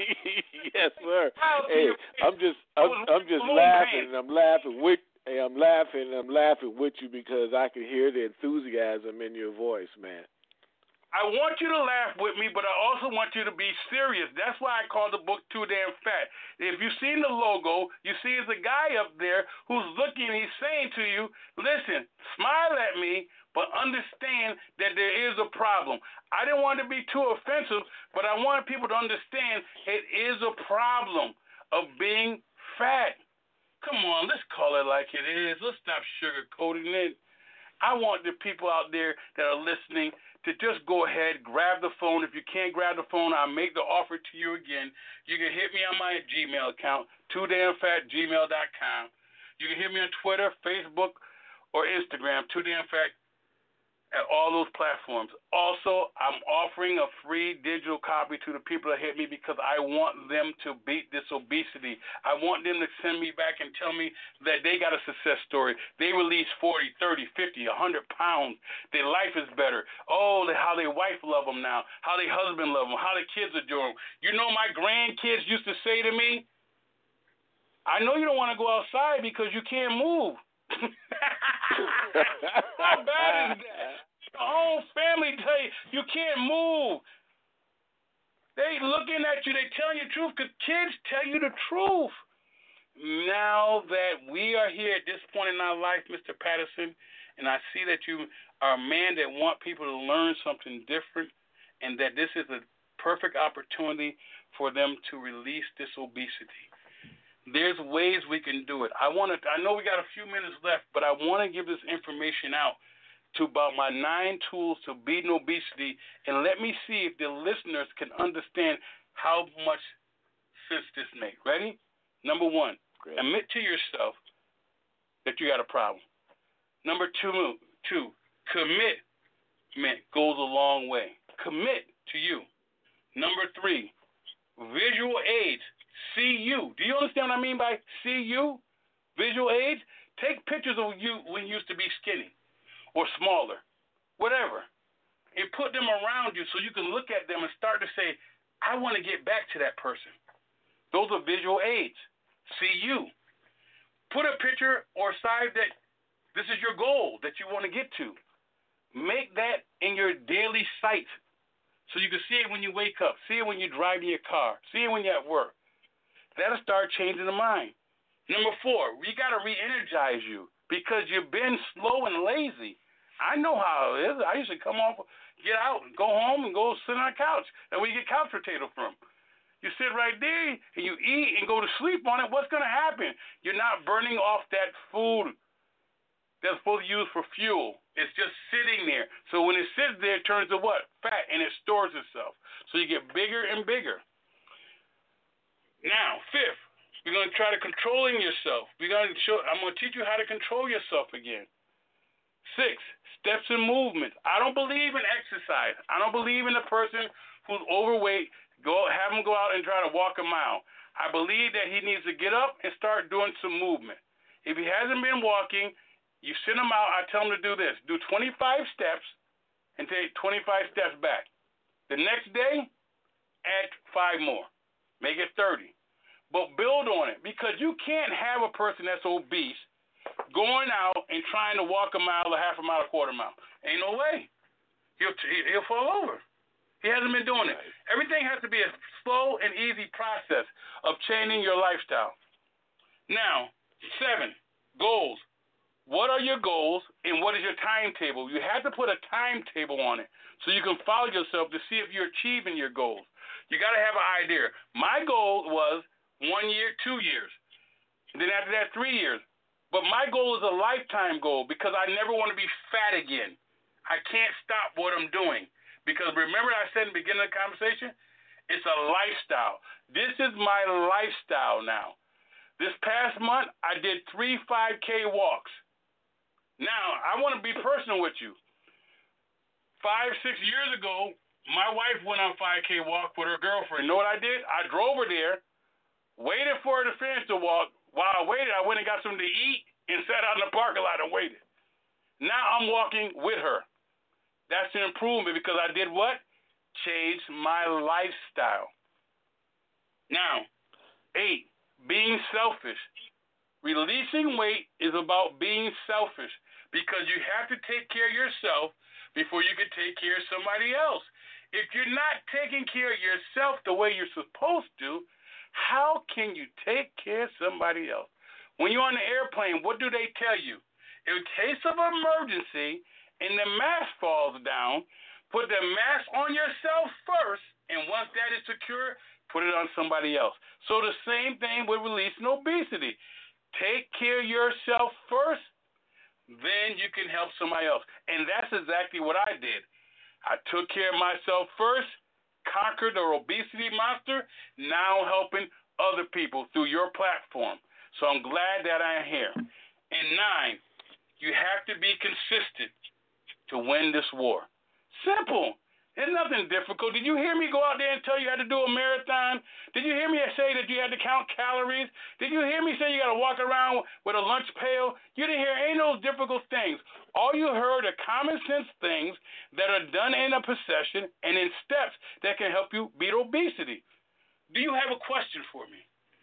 Speaker 5: Yes, sir. Hey, I'm just, I'm, I'm just laughing, and I'm laughing with, hey, I'm laughing, and I'm laughing with you because I can hear the enthusiasm in your voice, man.
Speaker 6: I want you to laugh with me, but I also want you to be serious. That's why I call the book Too Damn Fat. If you've seen the logo, you see there's a guy up there who's looking, he's saying to you, listen, smile at me, but understand that there is a problem. I didn't want to be too offensive, but I wanted people to understand it is a problem of being fat. Come on, let's call it like it is. Let's stop sugarcoating it. I want the people out there that are listening to just go ahead, grab the phone. If you can't grab the phone, I'll make the offer to you again. You can hit me on my Gmail account, too damn fat gmail dot com. You can hit me on Twitter, Facebook, or Instagram, too damn fat at all those platforms. Also, I'm offering a free digital copy to the people that hit me because I want them to beat this obesity. I want them to send me back and tell me that they got a success story. They released forty, thirty, fifty, one hundred pounds. Their life is better. Oh, how their wife love them now. How their husband love them. How their kids adore them. You know my grandkids used to say to me, I know you don't want to go outside because you can't move. How bad is that? Your whole family tell you you can't move. They looking at you. They telling you the truth because kids tell you the truth. now that we are here at this point in our life, Mister Patterson, and I see that you are a man that want people to learn something different, and that this is a perfect opportunity for them to release this obesity. There's ways we can do it. I want to. I know we got a few minutes left, but I want to give this information out to about my nine tools to beating obesity, and let me see if the listeners can understand how much sense this makes. Ready? Number one,
Speaker 5: Great.
Speaker 6: admit to yourself that you got a problem. Number two, two, commitment goes a long way. Commit to you. Number three, visual aids. See you. Do you understand what I mean by see you? Visual aids? Take pictures of you when you used to be skinny or smaller, whatever, and put them around you so you can look at them and start to say, I want to get back to that person. Those are visual aids. See you. Put a picture or side that this is your goal that you want to get to. Make that in your daily sight so you can see it when you wake up, see it when you're driving your car, see it when you're at work. That'll start changing the mind. Number four, we got to re-energize you because you've been slow and lazy. I know how it is. I used to come off, get out, and go home and go sit on the couch. And where you get couch potato from? You sit right there and you eat and go to sleep on it. What's going to happen? You're not burning off that food that's supposed to use for fuel. It's just sitting there. So when it sits there, it turns to what? Fat, and it stores itself. So you get bigger and bigger. Now, fifth, we're going to try to controlling yourself. We're going to show. I'm going to teach you how to control yourself again. Six, steps and movements. I don't believe in exercise. I don't believe in a person who's overweight. Go have him go out and try to walk a mile. I believe that he needs to get up and start doing some movement. If he hasn't been walking, you send him out. I tell him to do this: do twenty-five steps and take twenty-five steps back. The next day, add five more. Make it thirty. But build on it, because you can't have a person that's obese going out and trying to walk a mile, a half a mile, a quarter mile. Ain't no way. He'll he'll fall over. He hasn't been doing it. Everything has to be a slow and easy process of changing your lifestyle. Now, seven, goals. What are your goals and what is your timetable? You have to put a timetable on it so you can follow yourself to see if you're achieving your goals. You got to have an idea. My goal was one year, two years. And then after that, three years. But my goal is a lifetime goal because I never want to be fat again. I can't stop what I'm doing. Because remember I said in the beginning of the conversation, it's a lifestyle. This is my lifestyle now. This past month, I did three five K walks. Now, I want to be personal with you. Five, six years ago, my wife went on a five K walk with her girlfriend. You know what I did? I drove her there, waited for her to finish the walk. While I waited, I went and got something to eat and sat out in the parking lot and waited. Now I'm walking with her. That's an improvement because I did what? Changed my lifestyle. Now, eight, being selfish. Releasing weight is about being selfish because you have to take care of yourself before you can take care of somebody else. If you're not taking care of yourself the way you're supposed to, how can you take care of somebody else? When you're on the airplane, what do they tell you? In case of emergency and the mask falls down, put the mask on yourself first, and once that is secure, put it on somebody else. So the same thing with releasing obesity. Take care of yourself first, then you can help somebody else. And that's exactly what I did. I took care of myself first, conquered the obesity monster, now helping other people through your platform. So I'm glad that I'm here. And nine, you have to be consistent to win this war. Simple. There's nothing difficult. Did you hear me go out there and tell you how to do a marathon? Did you hear me say that you had to count calories? Did you hear me say you got to walk around with a lunch pail? You didn't hear any of those difficult things. All you heard are common sense things that are done in a procession and in steps that can help you beat obesity. Do you have a question for me?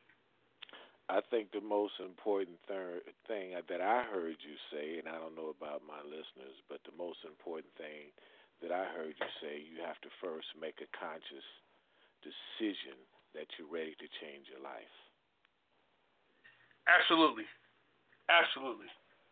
Speaker 5: I think the most important thir- thing that I heard you say, and I don't know about my listeners, but the most important thing that I heard you say, you have to first make a conscious decision that you're ready to change your life.
Speaker 6: Absolutely. Absolutely.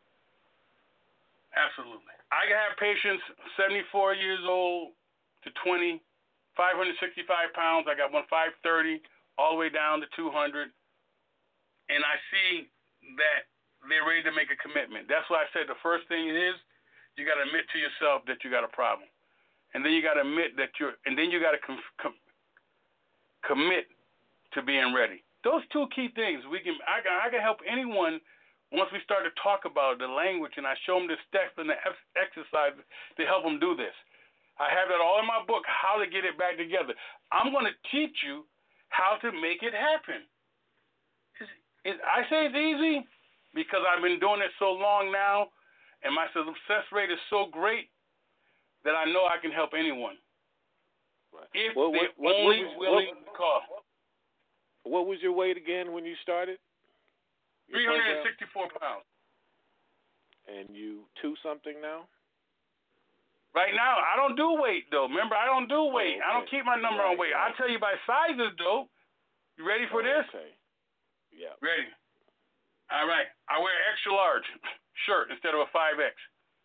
Speaker 6: Absolutely. I can have patients seventy-four years old to twenty, five hundred sixty-five pounds. I got one five thirty all the way down to two hundred. And I see that they're ready to make a commitment. That's why I said the first thing is you got to admit to yourself that you got a problem. And then you got to admit that you're, and then you got to com- com- commit to being ready. Those two key things. We can, I can, I can help anyone once we start to talk about the language and I show them the steps and the exercises to help them do this. I have that all in my book, how to get it back together. I'm going to teach you how to make it happen. It's, it, I say it's easy because I've been doing it so long now, and my success rate is so great that I know I can help anyone.
Speaker 5: Right.
Speaker 6: If
Speaker 5: what,
Speaker 6: they're
Speaker 5: what, what,
Speaker 6: only
Speaker 5: what was,
Speaker 6: willing
Speaker 5: what,
Speaker 6: to call.
Speaker 5: What was your weight again when you started?
Speaker 6: three hundred sixty-four pounds.
Speaker 5: And you two something now?
Speaker 6: Right now, I don't do weight, though. Remember, I don't do weight.
Speaker 5: Oh, okay.
Speaker 6: I don't keep my number
Speaker 5: right,
Speaker 6: on weight.
Speaker 5: right.
Speaker 6: I'll tell you by sizes, though. You ready for
Speaker 5: oh,
Speaker 6: this?
Speaker 5: Okay. Yeah.
Speaker 6: Ready. All right. I wear extra large shirt instead of a five X.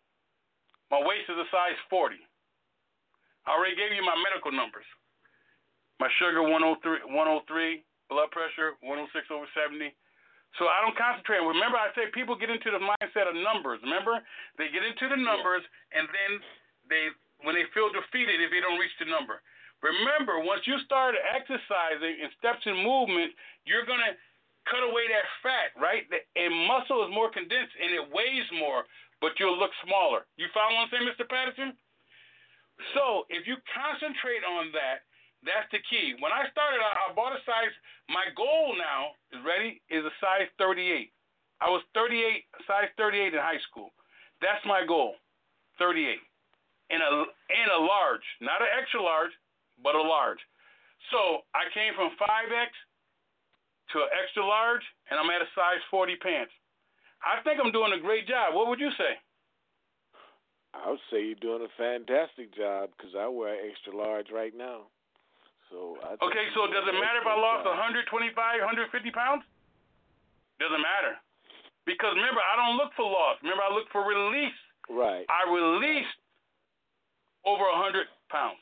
Speaker 6: My waist is a size forty. I already gave you my medical numbers. My sugar, one oh three, blood pressure, one oh six over seventy. So I don't concentrate. Remember, I say people get into the mindset of numbers. Remember? They get into the numbers, and then they, when they feel defeated if they don't reach the number. Remember, once you start exercising and steps in movement, you're going to cut away that fat, right? And muscle is more condensed, and it weighs more, but you'll look smaller. You follow what I'm saying, Mister Patterson? So if you concentrate on that, that's the key. When I started, I, I bought a size. My goal now is ready is a size thirty-eight. I was thirty-eight, size thirty-eight in high school. That's my goal, thirty-eight, in a in a large, not an extra large, but a large. So I came from five X to an extra large, and I'm at a size forty pants. I think I'm doing a great job. What would you say?
Speaker 5: I would say you're doing a fantastic job because I wear extra large right now. So I
Speaker 6: okay, so does it matter if I lost one twenty-five, one fifty pounds? Doesn't matter. Because remember, I don't look for loss. Remember, I look for release.
Speaker 5: Right.
Speaker 6: I released over one hundred pounds.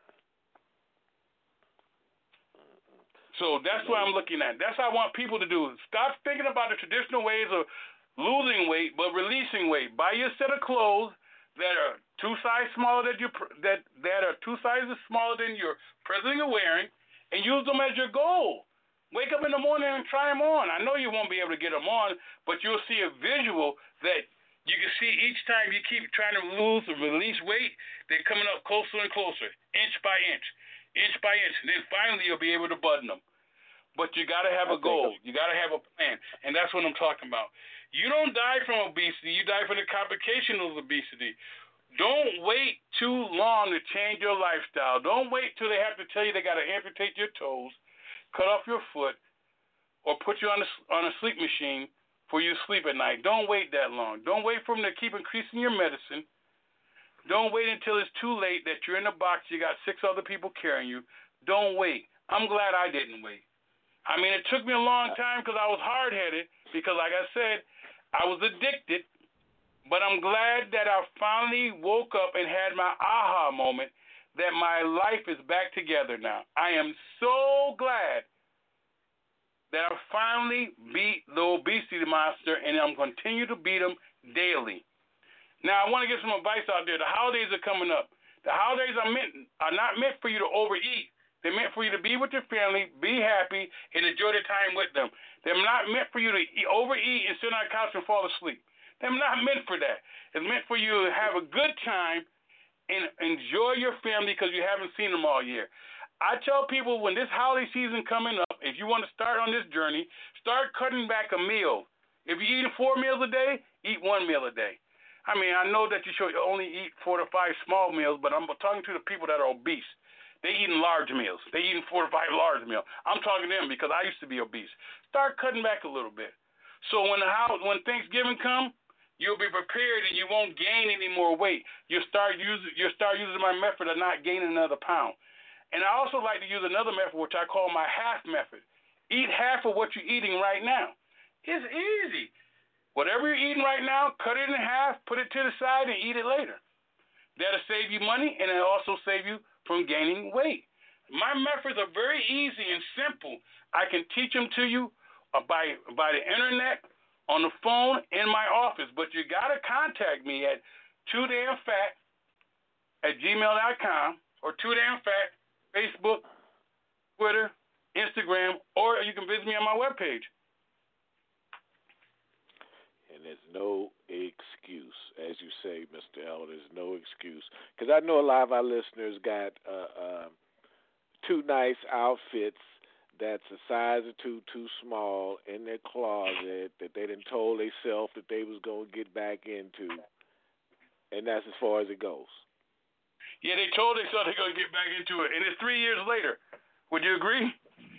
Speaker 6: So that's what I'm looking at. That's what I want people to do. Stop thinking about the traditional ways of losing weight, but releasing weight. Buy your set of clothes that are two sizes smaller than you that that are two sizes smaller than you're presently wearing, and use them as your goal. Wake up in the morning and try them on. I know you won't be able to get them on, but you'll see a visual that you can see each time you keep trying to lose or release weight, they're coming up closer and closer, inch by inch, inch by inch, and then finally you'll be able to button them. But you got to have a goal. You got to have a plan, and that's what I'm talking about. You don't die from obesity. You die from the complication of obesity. Don't wait too long to change your lifestyle. Don't wait till they have to tell you they got to amputate your toes, cut off your foot, or put you on a, on a sleep machine for you to sleep at night. Don't wait that long. Don't wait for them to keep increasing your medicine. Don't wait until it's too late that you're in a box, you got six other people carrying you. Don't wait. I'm glad I didn't wait. I mean, it took me a long time because I was hard-headed because, like I said, I was addicted. But I'm glad that I finally woke up and had my aha moment that my life is back together now. I am so glad that I finally beat the obesity monster, and I'm going to continue to beat them daily. Now, I want to give some advice out there. The holidays are coming up. The holidays are, meant, are not meant for you to overeat. They're meant for you to be with your family, be happy, and enjoy the time with them. They're not meant for you to eat, overeat and sit on the couch and fall asleep. They're not meant for that. It's meant for you to have a good time and enjoy your family because you haven't seen them all year. I tell people when this holiday season coming up, if you want to start on this journey, start cutting back a meal. If you're eating four meals a day, eat one meal a day. I mean, I know that you should only eat four to five small meals, but I'm talking to the people that are obese. They eating large meals. They eating four to five large meals. I'm talking to them because I used to be obese. Start cutting back a little bit. So when the house, when Thanksgiving come, you'll be prepared and you won't gain any more weight. You'll start using you'll start using my method of not gaining another pound. And I also like to use another method, which I call my half method. Eat half of what you're eating right now. It's easy. Whatever you're eating right now, cut it in half, put it to the side, and eat it later. That'll save you money, and it'll also save you from gaining weight. My methods are very easy and simple. I can teach them to you by, by the internet, on the phone, in my office. But you got to contact me at too damn fat at gmail dot com or too damn fat, Facebook, Twitter, Instagram, or you can visit me on my webpage.
Speaker 5: And there's no excuse, as you say, Mister L. There's no excuse. Because I know a lot of our listeners got uh, uh, two nice outfits that's a size or two too small in their closet that they done told themselves that they was going to get back into. And that's as far as it goes.
Speaker 6: Yeah, they told themselves they're going to get back into it. And it's three years later. Would you agree?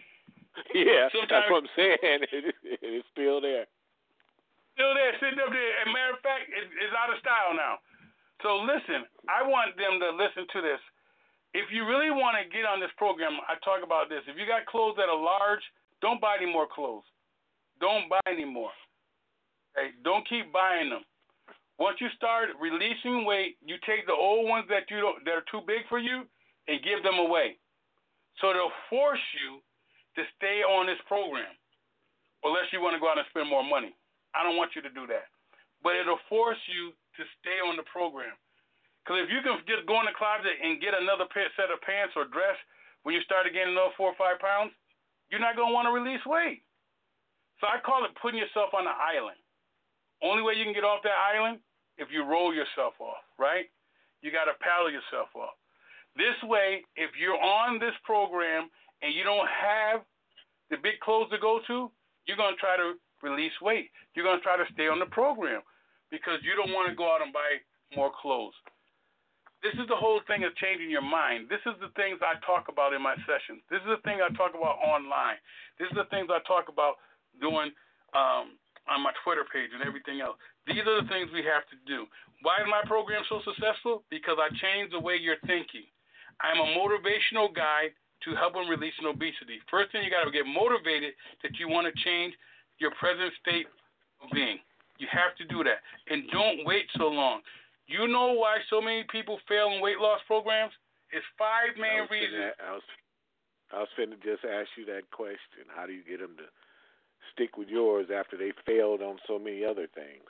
Speaker 5: Yeah,
Speaker 6: Sometimes,
Speaker 5: that's what I'm saying. It, it's still there.
Speaker 6: Still there, sitting up there. As a matter of fact, it's, it's out of style now. So listen, I want them to listen to this. If you really want to get on this program, I talk about this. If you got clothes that are large, don't buy any more clothes. Don't buy any more. Okay? Don't keep buying them. Once you start releasing weight, you take the old ones that you don't, that are too big for you and give them away. So they'll force you to stay on this program, unless you want to go out and spend more money. I don't want you to do that. But it'll force you to stay on the program. Because if you can just go in the closet and get another set of pants or dress when you start gaining another four or five pounds, you're not going to want to release weight. So I call it putting yourself on an island. Only way you can get off that island, if you roll yourself off, right? You got to paddle yourself off. This way, if you're on this program and you don't have the big clothes to go to, you're going to try to release weight. You're going to try to stay on the program because you don't want to go out and buy more clothes. This is the whole thing of changing your mind. This is the things I talk about in my sessions. This is the thing I talk about online. This is the things I talk about doing um, on my Twitter page and everything else. These are the things we have to do. Why is my program so successful? Because I changed the way you're thinking. I'm a motivational guide to help them release obesity. First thing, you got to get motivated that you want to change your present state of being. You have to do that. And don't wait so long. You know why so many people fail in weight loss programs? It's five main
Speaker 5: I
Speaker 6: reasons.
Speaker 5: Finna, I was, I was finna just ask you that question. How do you get them to stick with yours after they failed on so many other things?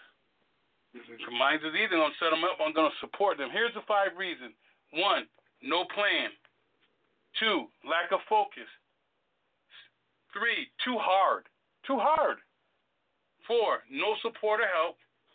Speaker 6: Mine's is easy. I'm going to set them up. I'm going to support them. Here's the five reasons. One, no plan. Two, lack of focus. Three, too hard. Too hard. Four, no support or help.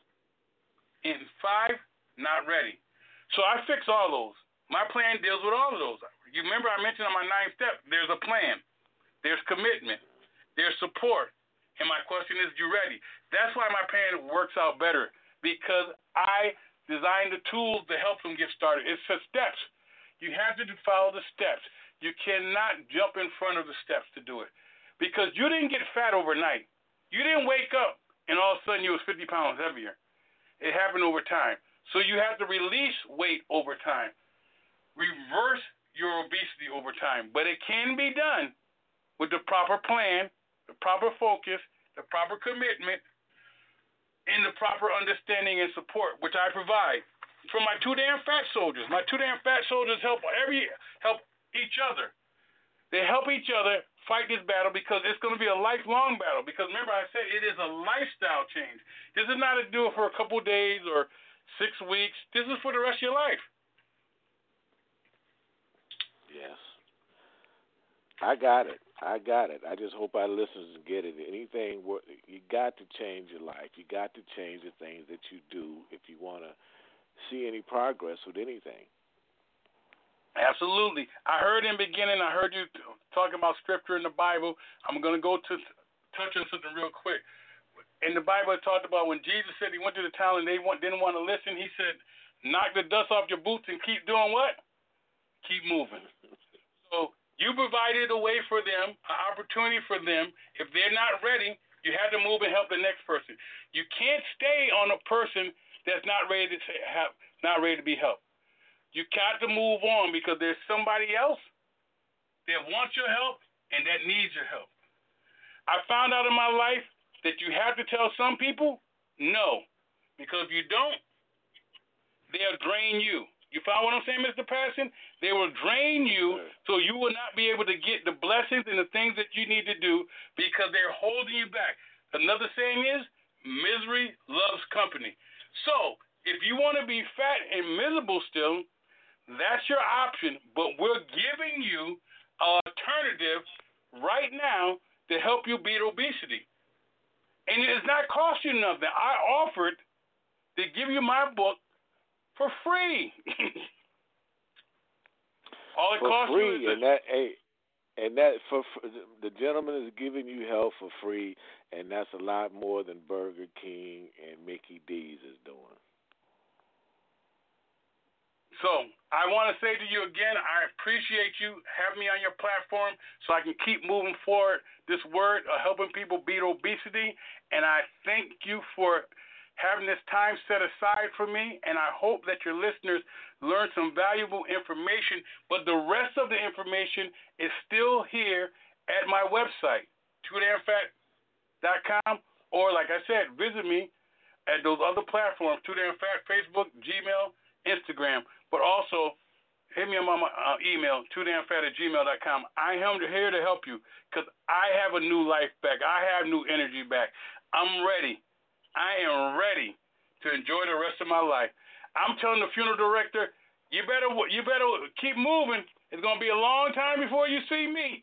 Speaker 6: And five, not ready. So I fix all those. My plan deals with all of those. You remember I mentioned on my ninth step, there's a plan. There's commitment. There's support. And my question is, you ready? That's why my plan works out better, because I designed the tools to help them get started. It's the steps. You have to follow the steps. You cannot jump in front of the steps to do it, because you didn't get fat overnight. You didn't wake up and all of a sudden you was fifty pounds heavier. It happened over time. So you have to release weight over time. Reverse your obesity over time. But it can be done with the proper plan, the proper focus, the proper commitment, and the proper understanding and support, which I provide. For my two damn fat soldiers. My two damn fat soldiers help every help each other. They help each other fight this battle, because it's going to be a lifelong battle. Because remember, I said it is a lifestyle change. This is not to do it for a couple of days or six weeks. This is for the rest of your life.
Speaker 5: Yes. I got it. I got it. I just hope our listeners get it. Anything, you got to change your life. You got to change the things that you do if you want to see any progress with anything.
Speaker 6: Absolutely. I heard in the beginning, I heard you talking about scripture in the Bible. I'm going to go to touch on something real quick. In the Bible, it talked about when Jesus said he went to the town and they didn't want to listen, he said, knock the dust off your boots and keep doing what? Keep moving. So you provided a way for them, an opportunity for them. If they're not ready, you have to move and help the next person. You can't stay on a person that's not ready to have, not ready to be helped. You got to move on, because there's somebody else that wants your help and that needs your help. I found out in my life that you have to tell some people? No. Because if you don't, they'll drain you. You follow what I'm saying, Mister Patterson? They will drain you so you will not be able to get the blessings and the things that you need to do because they're holding you back. Another saying is, misery loves company. So if you want to be fat and miserable still, that's your option. But we're giving you an alternative right now to help you beat obesity. And it does not cost you nothing. I offered to give you my book for free. All it
Speaker 5: for
Speaker 6: costs
Speaker 5: free,
Speaker 6: you is
Speaker 5: and that, hey, and that for, for the gentleman is giving you health for free, and that's a lot more than Burger King and Mickey D's is doing.
Speaker 6: So I want to say to you again, I appreciate you having me on your platform so I can keep moving forward this word of helping people beat obesity, and I thank you for having this time set aside for me, and I hope that your listeners learn some valuable information, but the rest of the information is still here at my website, too damn fat dot com, or like I said, visit me at those other platforms, Too Damn Fat, Facebook, Gmail, Instagram, but also hit me on my uh, email, too damn fat at gmail dot com. I am here to help you because I have a new life back. I have new energy back. I'm ready. I am ready to enjoy the rest of my life. I'm telling the funeral director, you better you better keep moving. It's going to be a long time before you see me.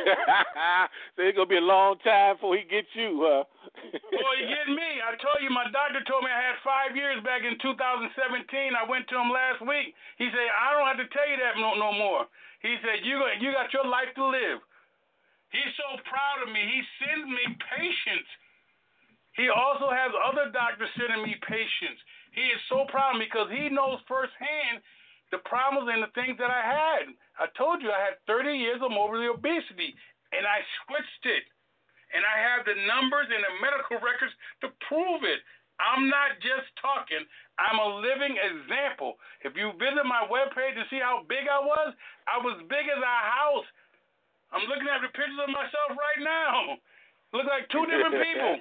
Speaker 5: So it's going to be a long time before he gets you, huh?
Speaker 6: Boy, you get me. I told you, my doctor told me I had five years back in two thousand seventeen. I went to him last week. He said, I don't have to tell you that no, no more. He said, you, you got your life to live. He's so proud of me. He sends me patients. He also has other doctors sending me patients. He is so proud of me because he knows firsthand the problems and the things that I had. I told you I had thirty years of morbid obesity, and I switched it. And I have the numbers and the medical records to prove it. I'm not just talking. I'm a living example. If you visit my webpage and see how big I was, I was big as a house. I'm looking at the pictures of myself right now. Look like two different people.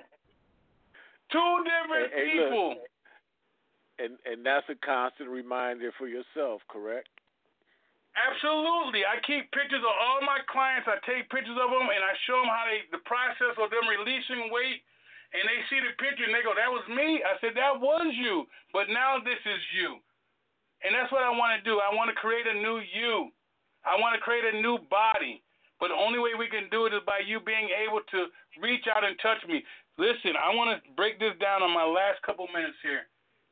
Speaker 6: Two different
Speaker 5: hey, hey,
Speaker 6: people.
Speaker 5: Look, and and that's a constant reminder for yourself, correct?
Speaker 6: Absolutely. I keep pictures of all my clients. I take pictures of them, and I show them how they, the process of them releasing weight, and they see the picture, and they go, that was me? I said, that was you, but now this is you. And that's what I want to do. I want to create a new you. I want to create a new body, but the only way we can do it is by you being able to reach out and touch me. Listen, I want to break this down on my last couple minutes here.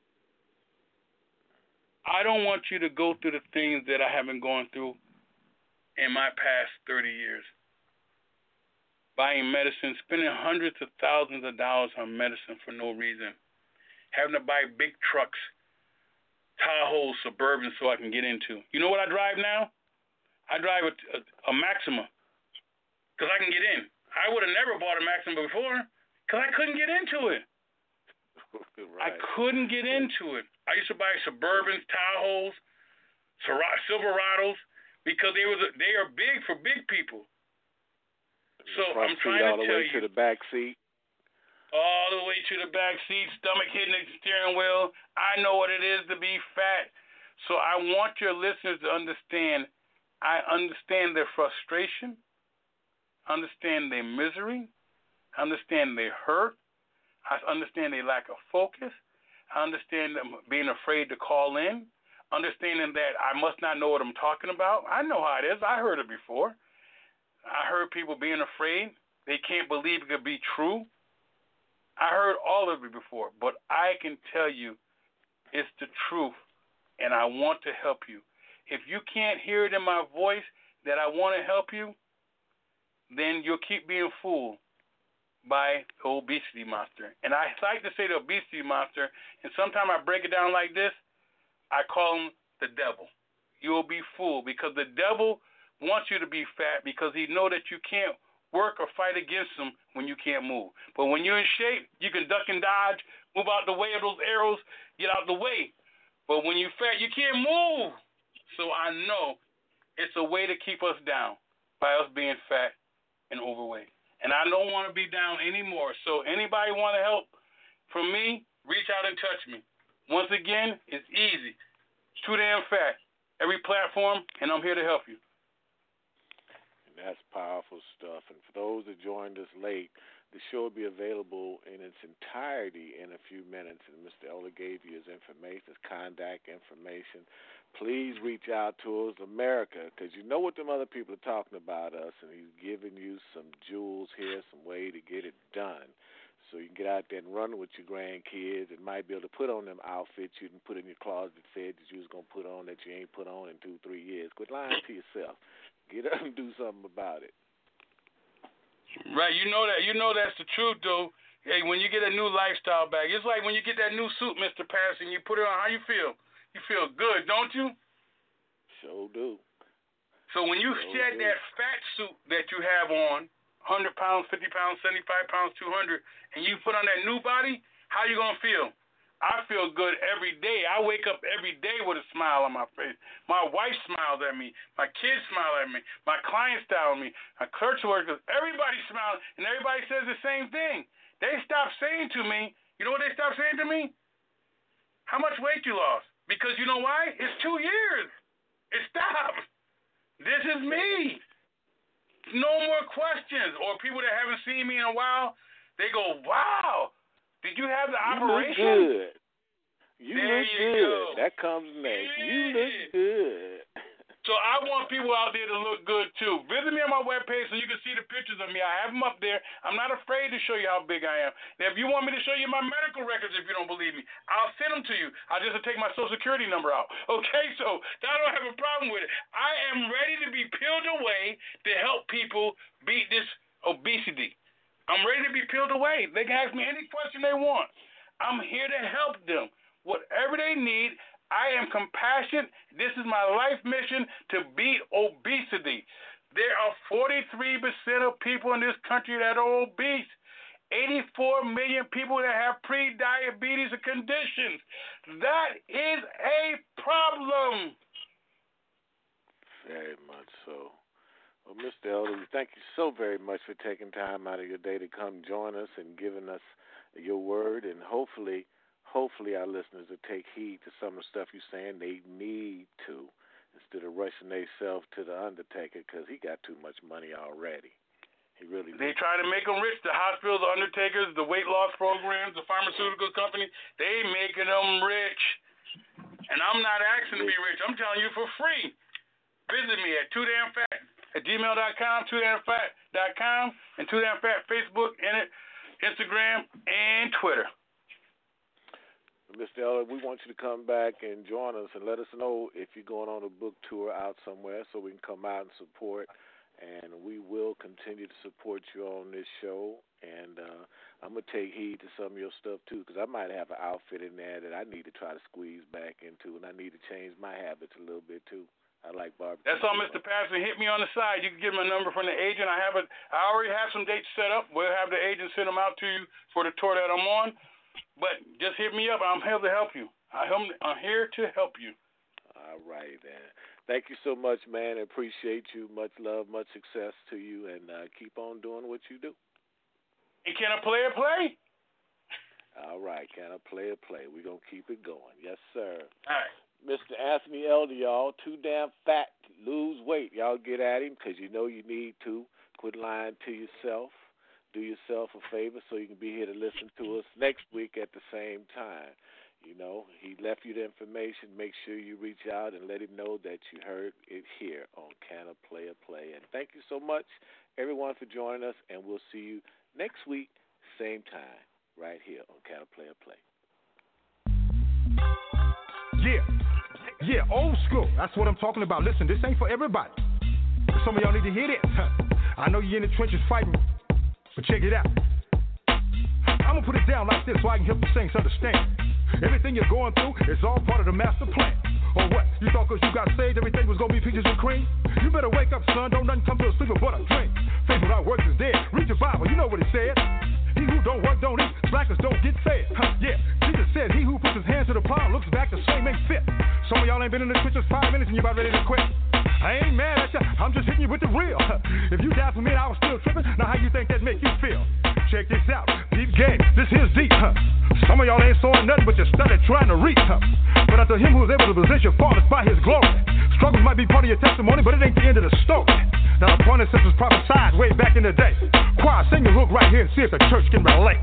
Speaker 6: I don't want you to go through the things that I have been going through in my past thirty years. Buying medicine, spending hundreds of thousands of dollars on medicine for no reason. Having to buy big trucks, Tahoe, Suburban so I can get into. You know what I drive now? I drive a, a, a Maxima because I can get in. I would have never bought a Maxima before because I couldn't get into it.
Speaker 5: Right.
Speaker 6: I couldn't get into it. I used to buy Suburbans, Tahoes, Silverados because they was they are big for big people. So I'm trying to
Speaker 5: all the
Speaker 6: tell
Speaker 5: way
Speaker 6: you,
Speaker 5: to the back seat.
Speaker 6: all the way to the back seat, stomach hitting the steering wheel. I know what it is to be fat. So I want your listeners to understand. I understand their frustration, understand their misery, understand their hurt. I understand their lack of focus. I understand them being afraid to call in, understanding that I must not know what I'm talking about. I know how it is. I heard it before. I heard people being afraid. They can't believe it could be true. I heard all of it before, but I can tell you it's the truth, and I want to help you. If you can't hear it in my voice that I want to help you, then you'll keep being fooled by the obesity monster. And I like to say the obesity monster, and sometimes I break it down like this. I call him the devil. You'll be fooled because the devil wants you to be fat because he know that you can't work or fight against him when you can't move. But when you're in shape, you can duck and dodge, move out the way of those arrows, get out the way. But when you're fat, you can't move. So I know it's a way to keep us down by us being fat and overweight. and I don't want to be down anymore. So anybody want to help from me, reach out and touch me. Once again, it's easy. It's Too Damn Fat. Every platform, and I'm here to help you.
Speaker 5: And that's powerful stuff. And for those that joined us late, the show will be available in its entirety in a few minutes. And Mister Elder gave you his information, his contact information. Please reach out to us, America, because you know what them other people are talking about us, and he's giving you some jewels here, some way to get it done. So you can get out there and run with your grandkids and might be able to put on them outfits you can put in your closet that said that you was going to put on that you ain't put on in two, three years. Quit lying to yourself. Get up and do something about it.
Speaker 6: Right, you know that. You know that's the truth, though. Hey, when you get a new lifestyle back, it's like when you get that new suit, Mister Patterson, you put it on, how you feel? You feel good, don't you?
Speaker 5: Sure do.
Speaker 6: So when you
Speaker 5: sure
Speaker 6: shed
Speaker 5: do.
Speaker 6: that fat suit that you have on, one hundred pounds, fifty pounds, seventy-five pounds, two hundred, and you put on that new body, how you going to feel? I feel good every day. I wake up every day with a smile on my face. My wife smiles at me. My kids smile at me. My clients smile at me. My church workers, everybody smiles, and everybody says the same thing. They stop saying to me, you know what they stop saying to me? How much weight you lost? Because you know why? It's two years. It stopped. This is me. No more questions. Or people that haven't seen me in a while, they go, wow, did you have the
Speaker 5: you
Speaker 6: operation?
Speaker 5: Look good. You
Speaker 6: there
Speaker 5: look
Speaker 6: you
Speaker 5: good.
Speaker 6: Go.
Speaker 5: That comes next.
Speaker 6: Yeah.
Speaker 5: You look good.
Speaker 6: So I want people out there to look good, too. Visit me on my webpage so you can see the pictures of me. I have them up there. I'm not afraid to show you how big I am. Now, if you want me to show you my medical records, if you don't believe me, I'll send them to you. I'll just take my Social Security number out. Okay? So I don't have a problem with it. I am ready to be peeled away to help people beat this obesity. I'm ready to be peeled away. They can ask me any question they want. I'm here to help them. Whatever they need, I am compassionate. This is my life mission to beat obesity. There are forty-three percent of people in this country that are obese. eighty-four million people that have pre-diabetes conditions. That is a problem.
Speaker 5: Very much so. Well, Mister Elder, thank you so very much for taking time out of your day to come join us and giving us your word, and hopefully Hopefully our listeners will take heed to some of the stuff you're saying. They need to, instead of rushing themselves to the Undertaker, because he got too much money already. He really.
Speaker 6: They try to make them rich. The hospitals, the Undertakers, the weight loss programs, the pharmaceutical companies, they making them rich. And I'm not asking to be rich. I'm telling you for free. Visit me at too damn fat at gmail dot com, too damn fat dot com, and Too Damn Fat Facebook, and Instagram, and Twitter.
Speaker 5: Mister Elder, we want you to come back and join us and let us know if you're going on a book tour out somewhere so we can come out and support. And we will continue to support you on this show. And uh, I'm going to take heed to some of your stuff, too, because I might have an outfit in there that I need to try to squeeze back into, and I need to change my habits a little bit, too. I like barbecue.
Speaker 6: That's all, Mister Patterson. Hit me on the side. You can get my number from the agent. I have it. I already have some dates set up. We'll have the agent send them out to you for the tour that I'm on. But just hit me up. I'm here to help you. I'm here to help you.
Speaker 5: All right, then. Thank you so much, man. I appreciate you. Much love, much success to you, and uh, keep on doing what you do.
Speaker 6: And can a player play?
Speaker 5: All right. Can a player play? We're going to keep it going. Yes, sir.
Speaker 6: All right.
Speaker 5: Mister Anthony Elder, y'all, too damn fat. Lose weight. Y'all get at him because you know you need to. Quit lying to yourself. Do yourself a favor so you can be here to listen to us next week at the same time. You know, he left you the information. Make sure you reach out and let him know that you heard it here on Can a Player Play. And thank you so much, everyone, for joining us. And we'll see you next week, same time, right here on Can a Player Play.
Speaker 2: Yeah, yeah, old school. That's what I'm talking about. Listen, this ain't for everybody. Some of y'all need to hear this. I know you're in the trenches fighting. But check it out. I'm going to put it down like this so I can help the saints understand. Everything you're going through is all part of the master plan. Or what? You thought because you got saved, everything was going to be peaches and cream? You better wake up, son. Don't nothing come to a sleeper but a dream. Faith without works is dead. Read your Bible. You know what it said. He who don't work don't eat. Slackers don't get fed. Huh, yeah. Jesus said he who puts his hands to the plow looks back the same ain't fit. Some of y'all ain't been in the trenches five minutes and you about ready to quit. I ain't mad at ya, I'm just hitting you with the real. If you down for me and I was still tripping, now how you think that make you feel? Check this out, deep game, this here's deep, huh? Some of y'all ain't sawing nothing but you study trying to reach, huh? But unto him who is able to possess your fathers by his glory. Struggles might be part of your testimony, but it ain't the end of the story. Now the point is, since was prophesied way back in the day. Choir, sing your hook right here and see if the church can relate.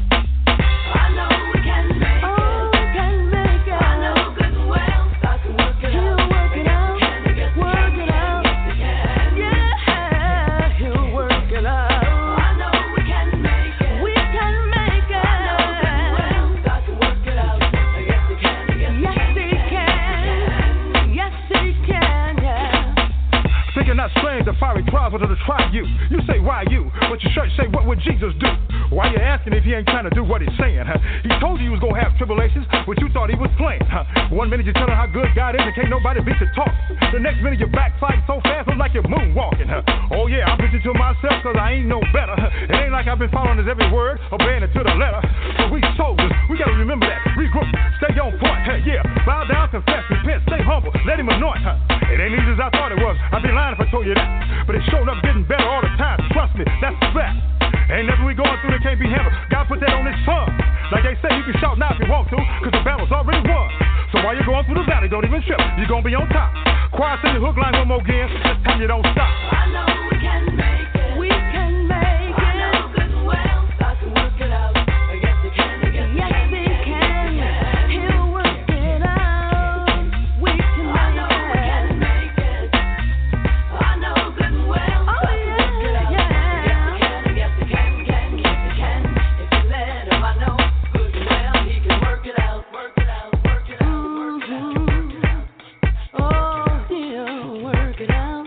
Speaker 3: I know we can make it.
Speaker 4: Oh, we can make it.
Speaker 3: I know good and well God can work it
Speaker 4: He'll
Speaker 3: out.
Speaker 4: work it out.
Speaker 3: Yes, he can.
Speaker 4: Work it out.
Speaker 3: Yes, he can.
Speaker 4: Yeah, he'll work it out.
Speaker 3: I know we can make it.
Speaker 4: We can make it.
Speaker 3: I know good and well God can work it out. Yes, he can. Yes, he
Speaker 4: Yes,
Speaker 3: can.
Speaker 4: he can. Yes, he can, yeah.
Speaker 2: Thinking not strange, the fiery trials will to try you. You say, why you? But your church say, what would Jesus do? Why you asking if he ain't trying to do what he's saying, huh? He told you he was going to have tribulations, but you thought he was playing, huh? One minute you're telling how good God is and can't nobody beat your talk. The next minute you're backsliding so fast, it's like you're moonwalking, huh? Oh yeah, I'm preaching to myself because I ain't no better. It ain't like I've been following his every word, obeying it to the letter. So we soldiers, we got to remember that. Regroup, stay on point, hey, yeah. Bow down, confess, repent, stay humble, let him anoint, huh? It ain't easy as I thought it was. I'd be lying if I told you that. But it showed up getting better all the time. Trust me, that's a fact. Ain't nothing we going through that can't be handled. God put that on his son. Like they say, you can shout now if you want to, cause the battle's already won. So while you're going through the valley, don't even trip. You're gonna be on top. Choir, sing the hook line one more again. This time you don't stop.
Speaker 3: I know we can make it.
Speaker 4: We can make
Speaker 3: I know
Speaker 4: it.
Speaker 3: good and well God can work it out. Yes, he can. Yes, he
Speaker 4: Yes,
Speaker 3: can.
Speaker 4: he can. He'll work it out. We can
Speaker 3: I know we can
Speaker 4: make it.
Speaker 3: make it. I know good and well
Speaker 4: Oh,
Speaker 3: God can work it out.
Speaker 4: yeah,
Speaker 3: Yes, he can. Yes, he can. Yes, he can. If you let him, I know good and well he can work it out. Work it out. Work it out. Work it out. Work it out.
Speaker 4: Oh, he'll work it out.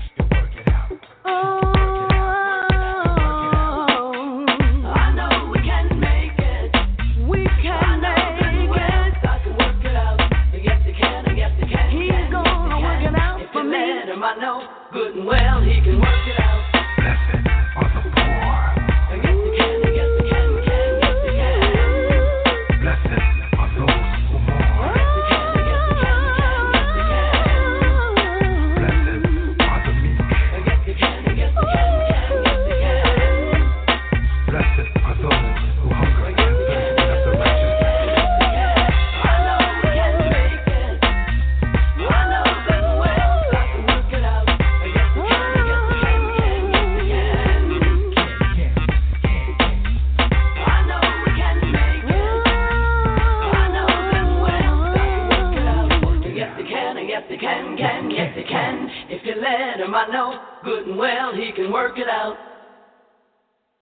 Speaker 4: Oh,
Speaker 3: I know we can make it.
Speaker 4: we
Speaker 3: I
Speaker 4: can
Speaker 3: know good and
Speaker 4: make
Speaker 3: well
Speaker 4: it.
Speaker 3: God can work it out. Yes, he can. Yes, he can.
Speaker 4: He's
Speaker 3: Yes,
Speaker 4: gonna
Speaker 3: he
Speaker 4: work
Speaker 3: can.
Speaker 4: it out
Speaker 3: If
Speaker 4: for
Speaker 3: you
Speaker 4: me.
Speaker 3: let him, I know good and well he can work it out.
Speaker 2: Blessed are the poor.
Speaker 3: Yes, he can. Yes, he can. Can. Yes, he can.
Speaker 2: Blessed are those who mourn.
Speaker 3: Yes, he can. Yes, he can. Can. Yes, he can.
Speaker 2: Blessed are the meek.
Speaker 3: Yes, he can. Yes, he can. Can. Yes, he can.
Speaker 2: Blessed are those who hunger and thirst after righteousness.
Speaker 3: I know we can make it. I know good and well God can work it out. Yes, he can. Yes, he can. Can. Yes, he can. I know we can make it. I know good and well God can work it out. Yes, he can. Yes, he can. Can. Yes, he can. If you let him, I know good and well he can work it out.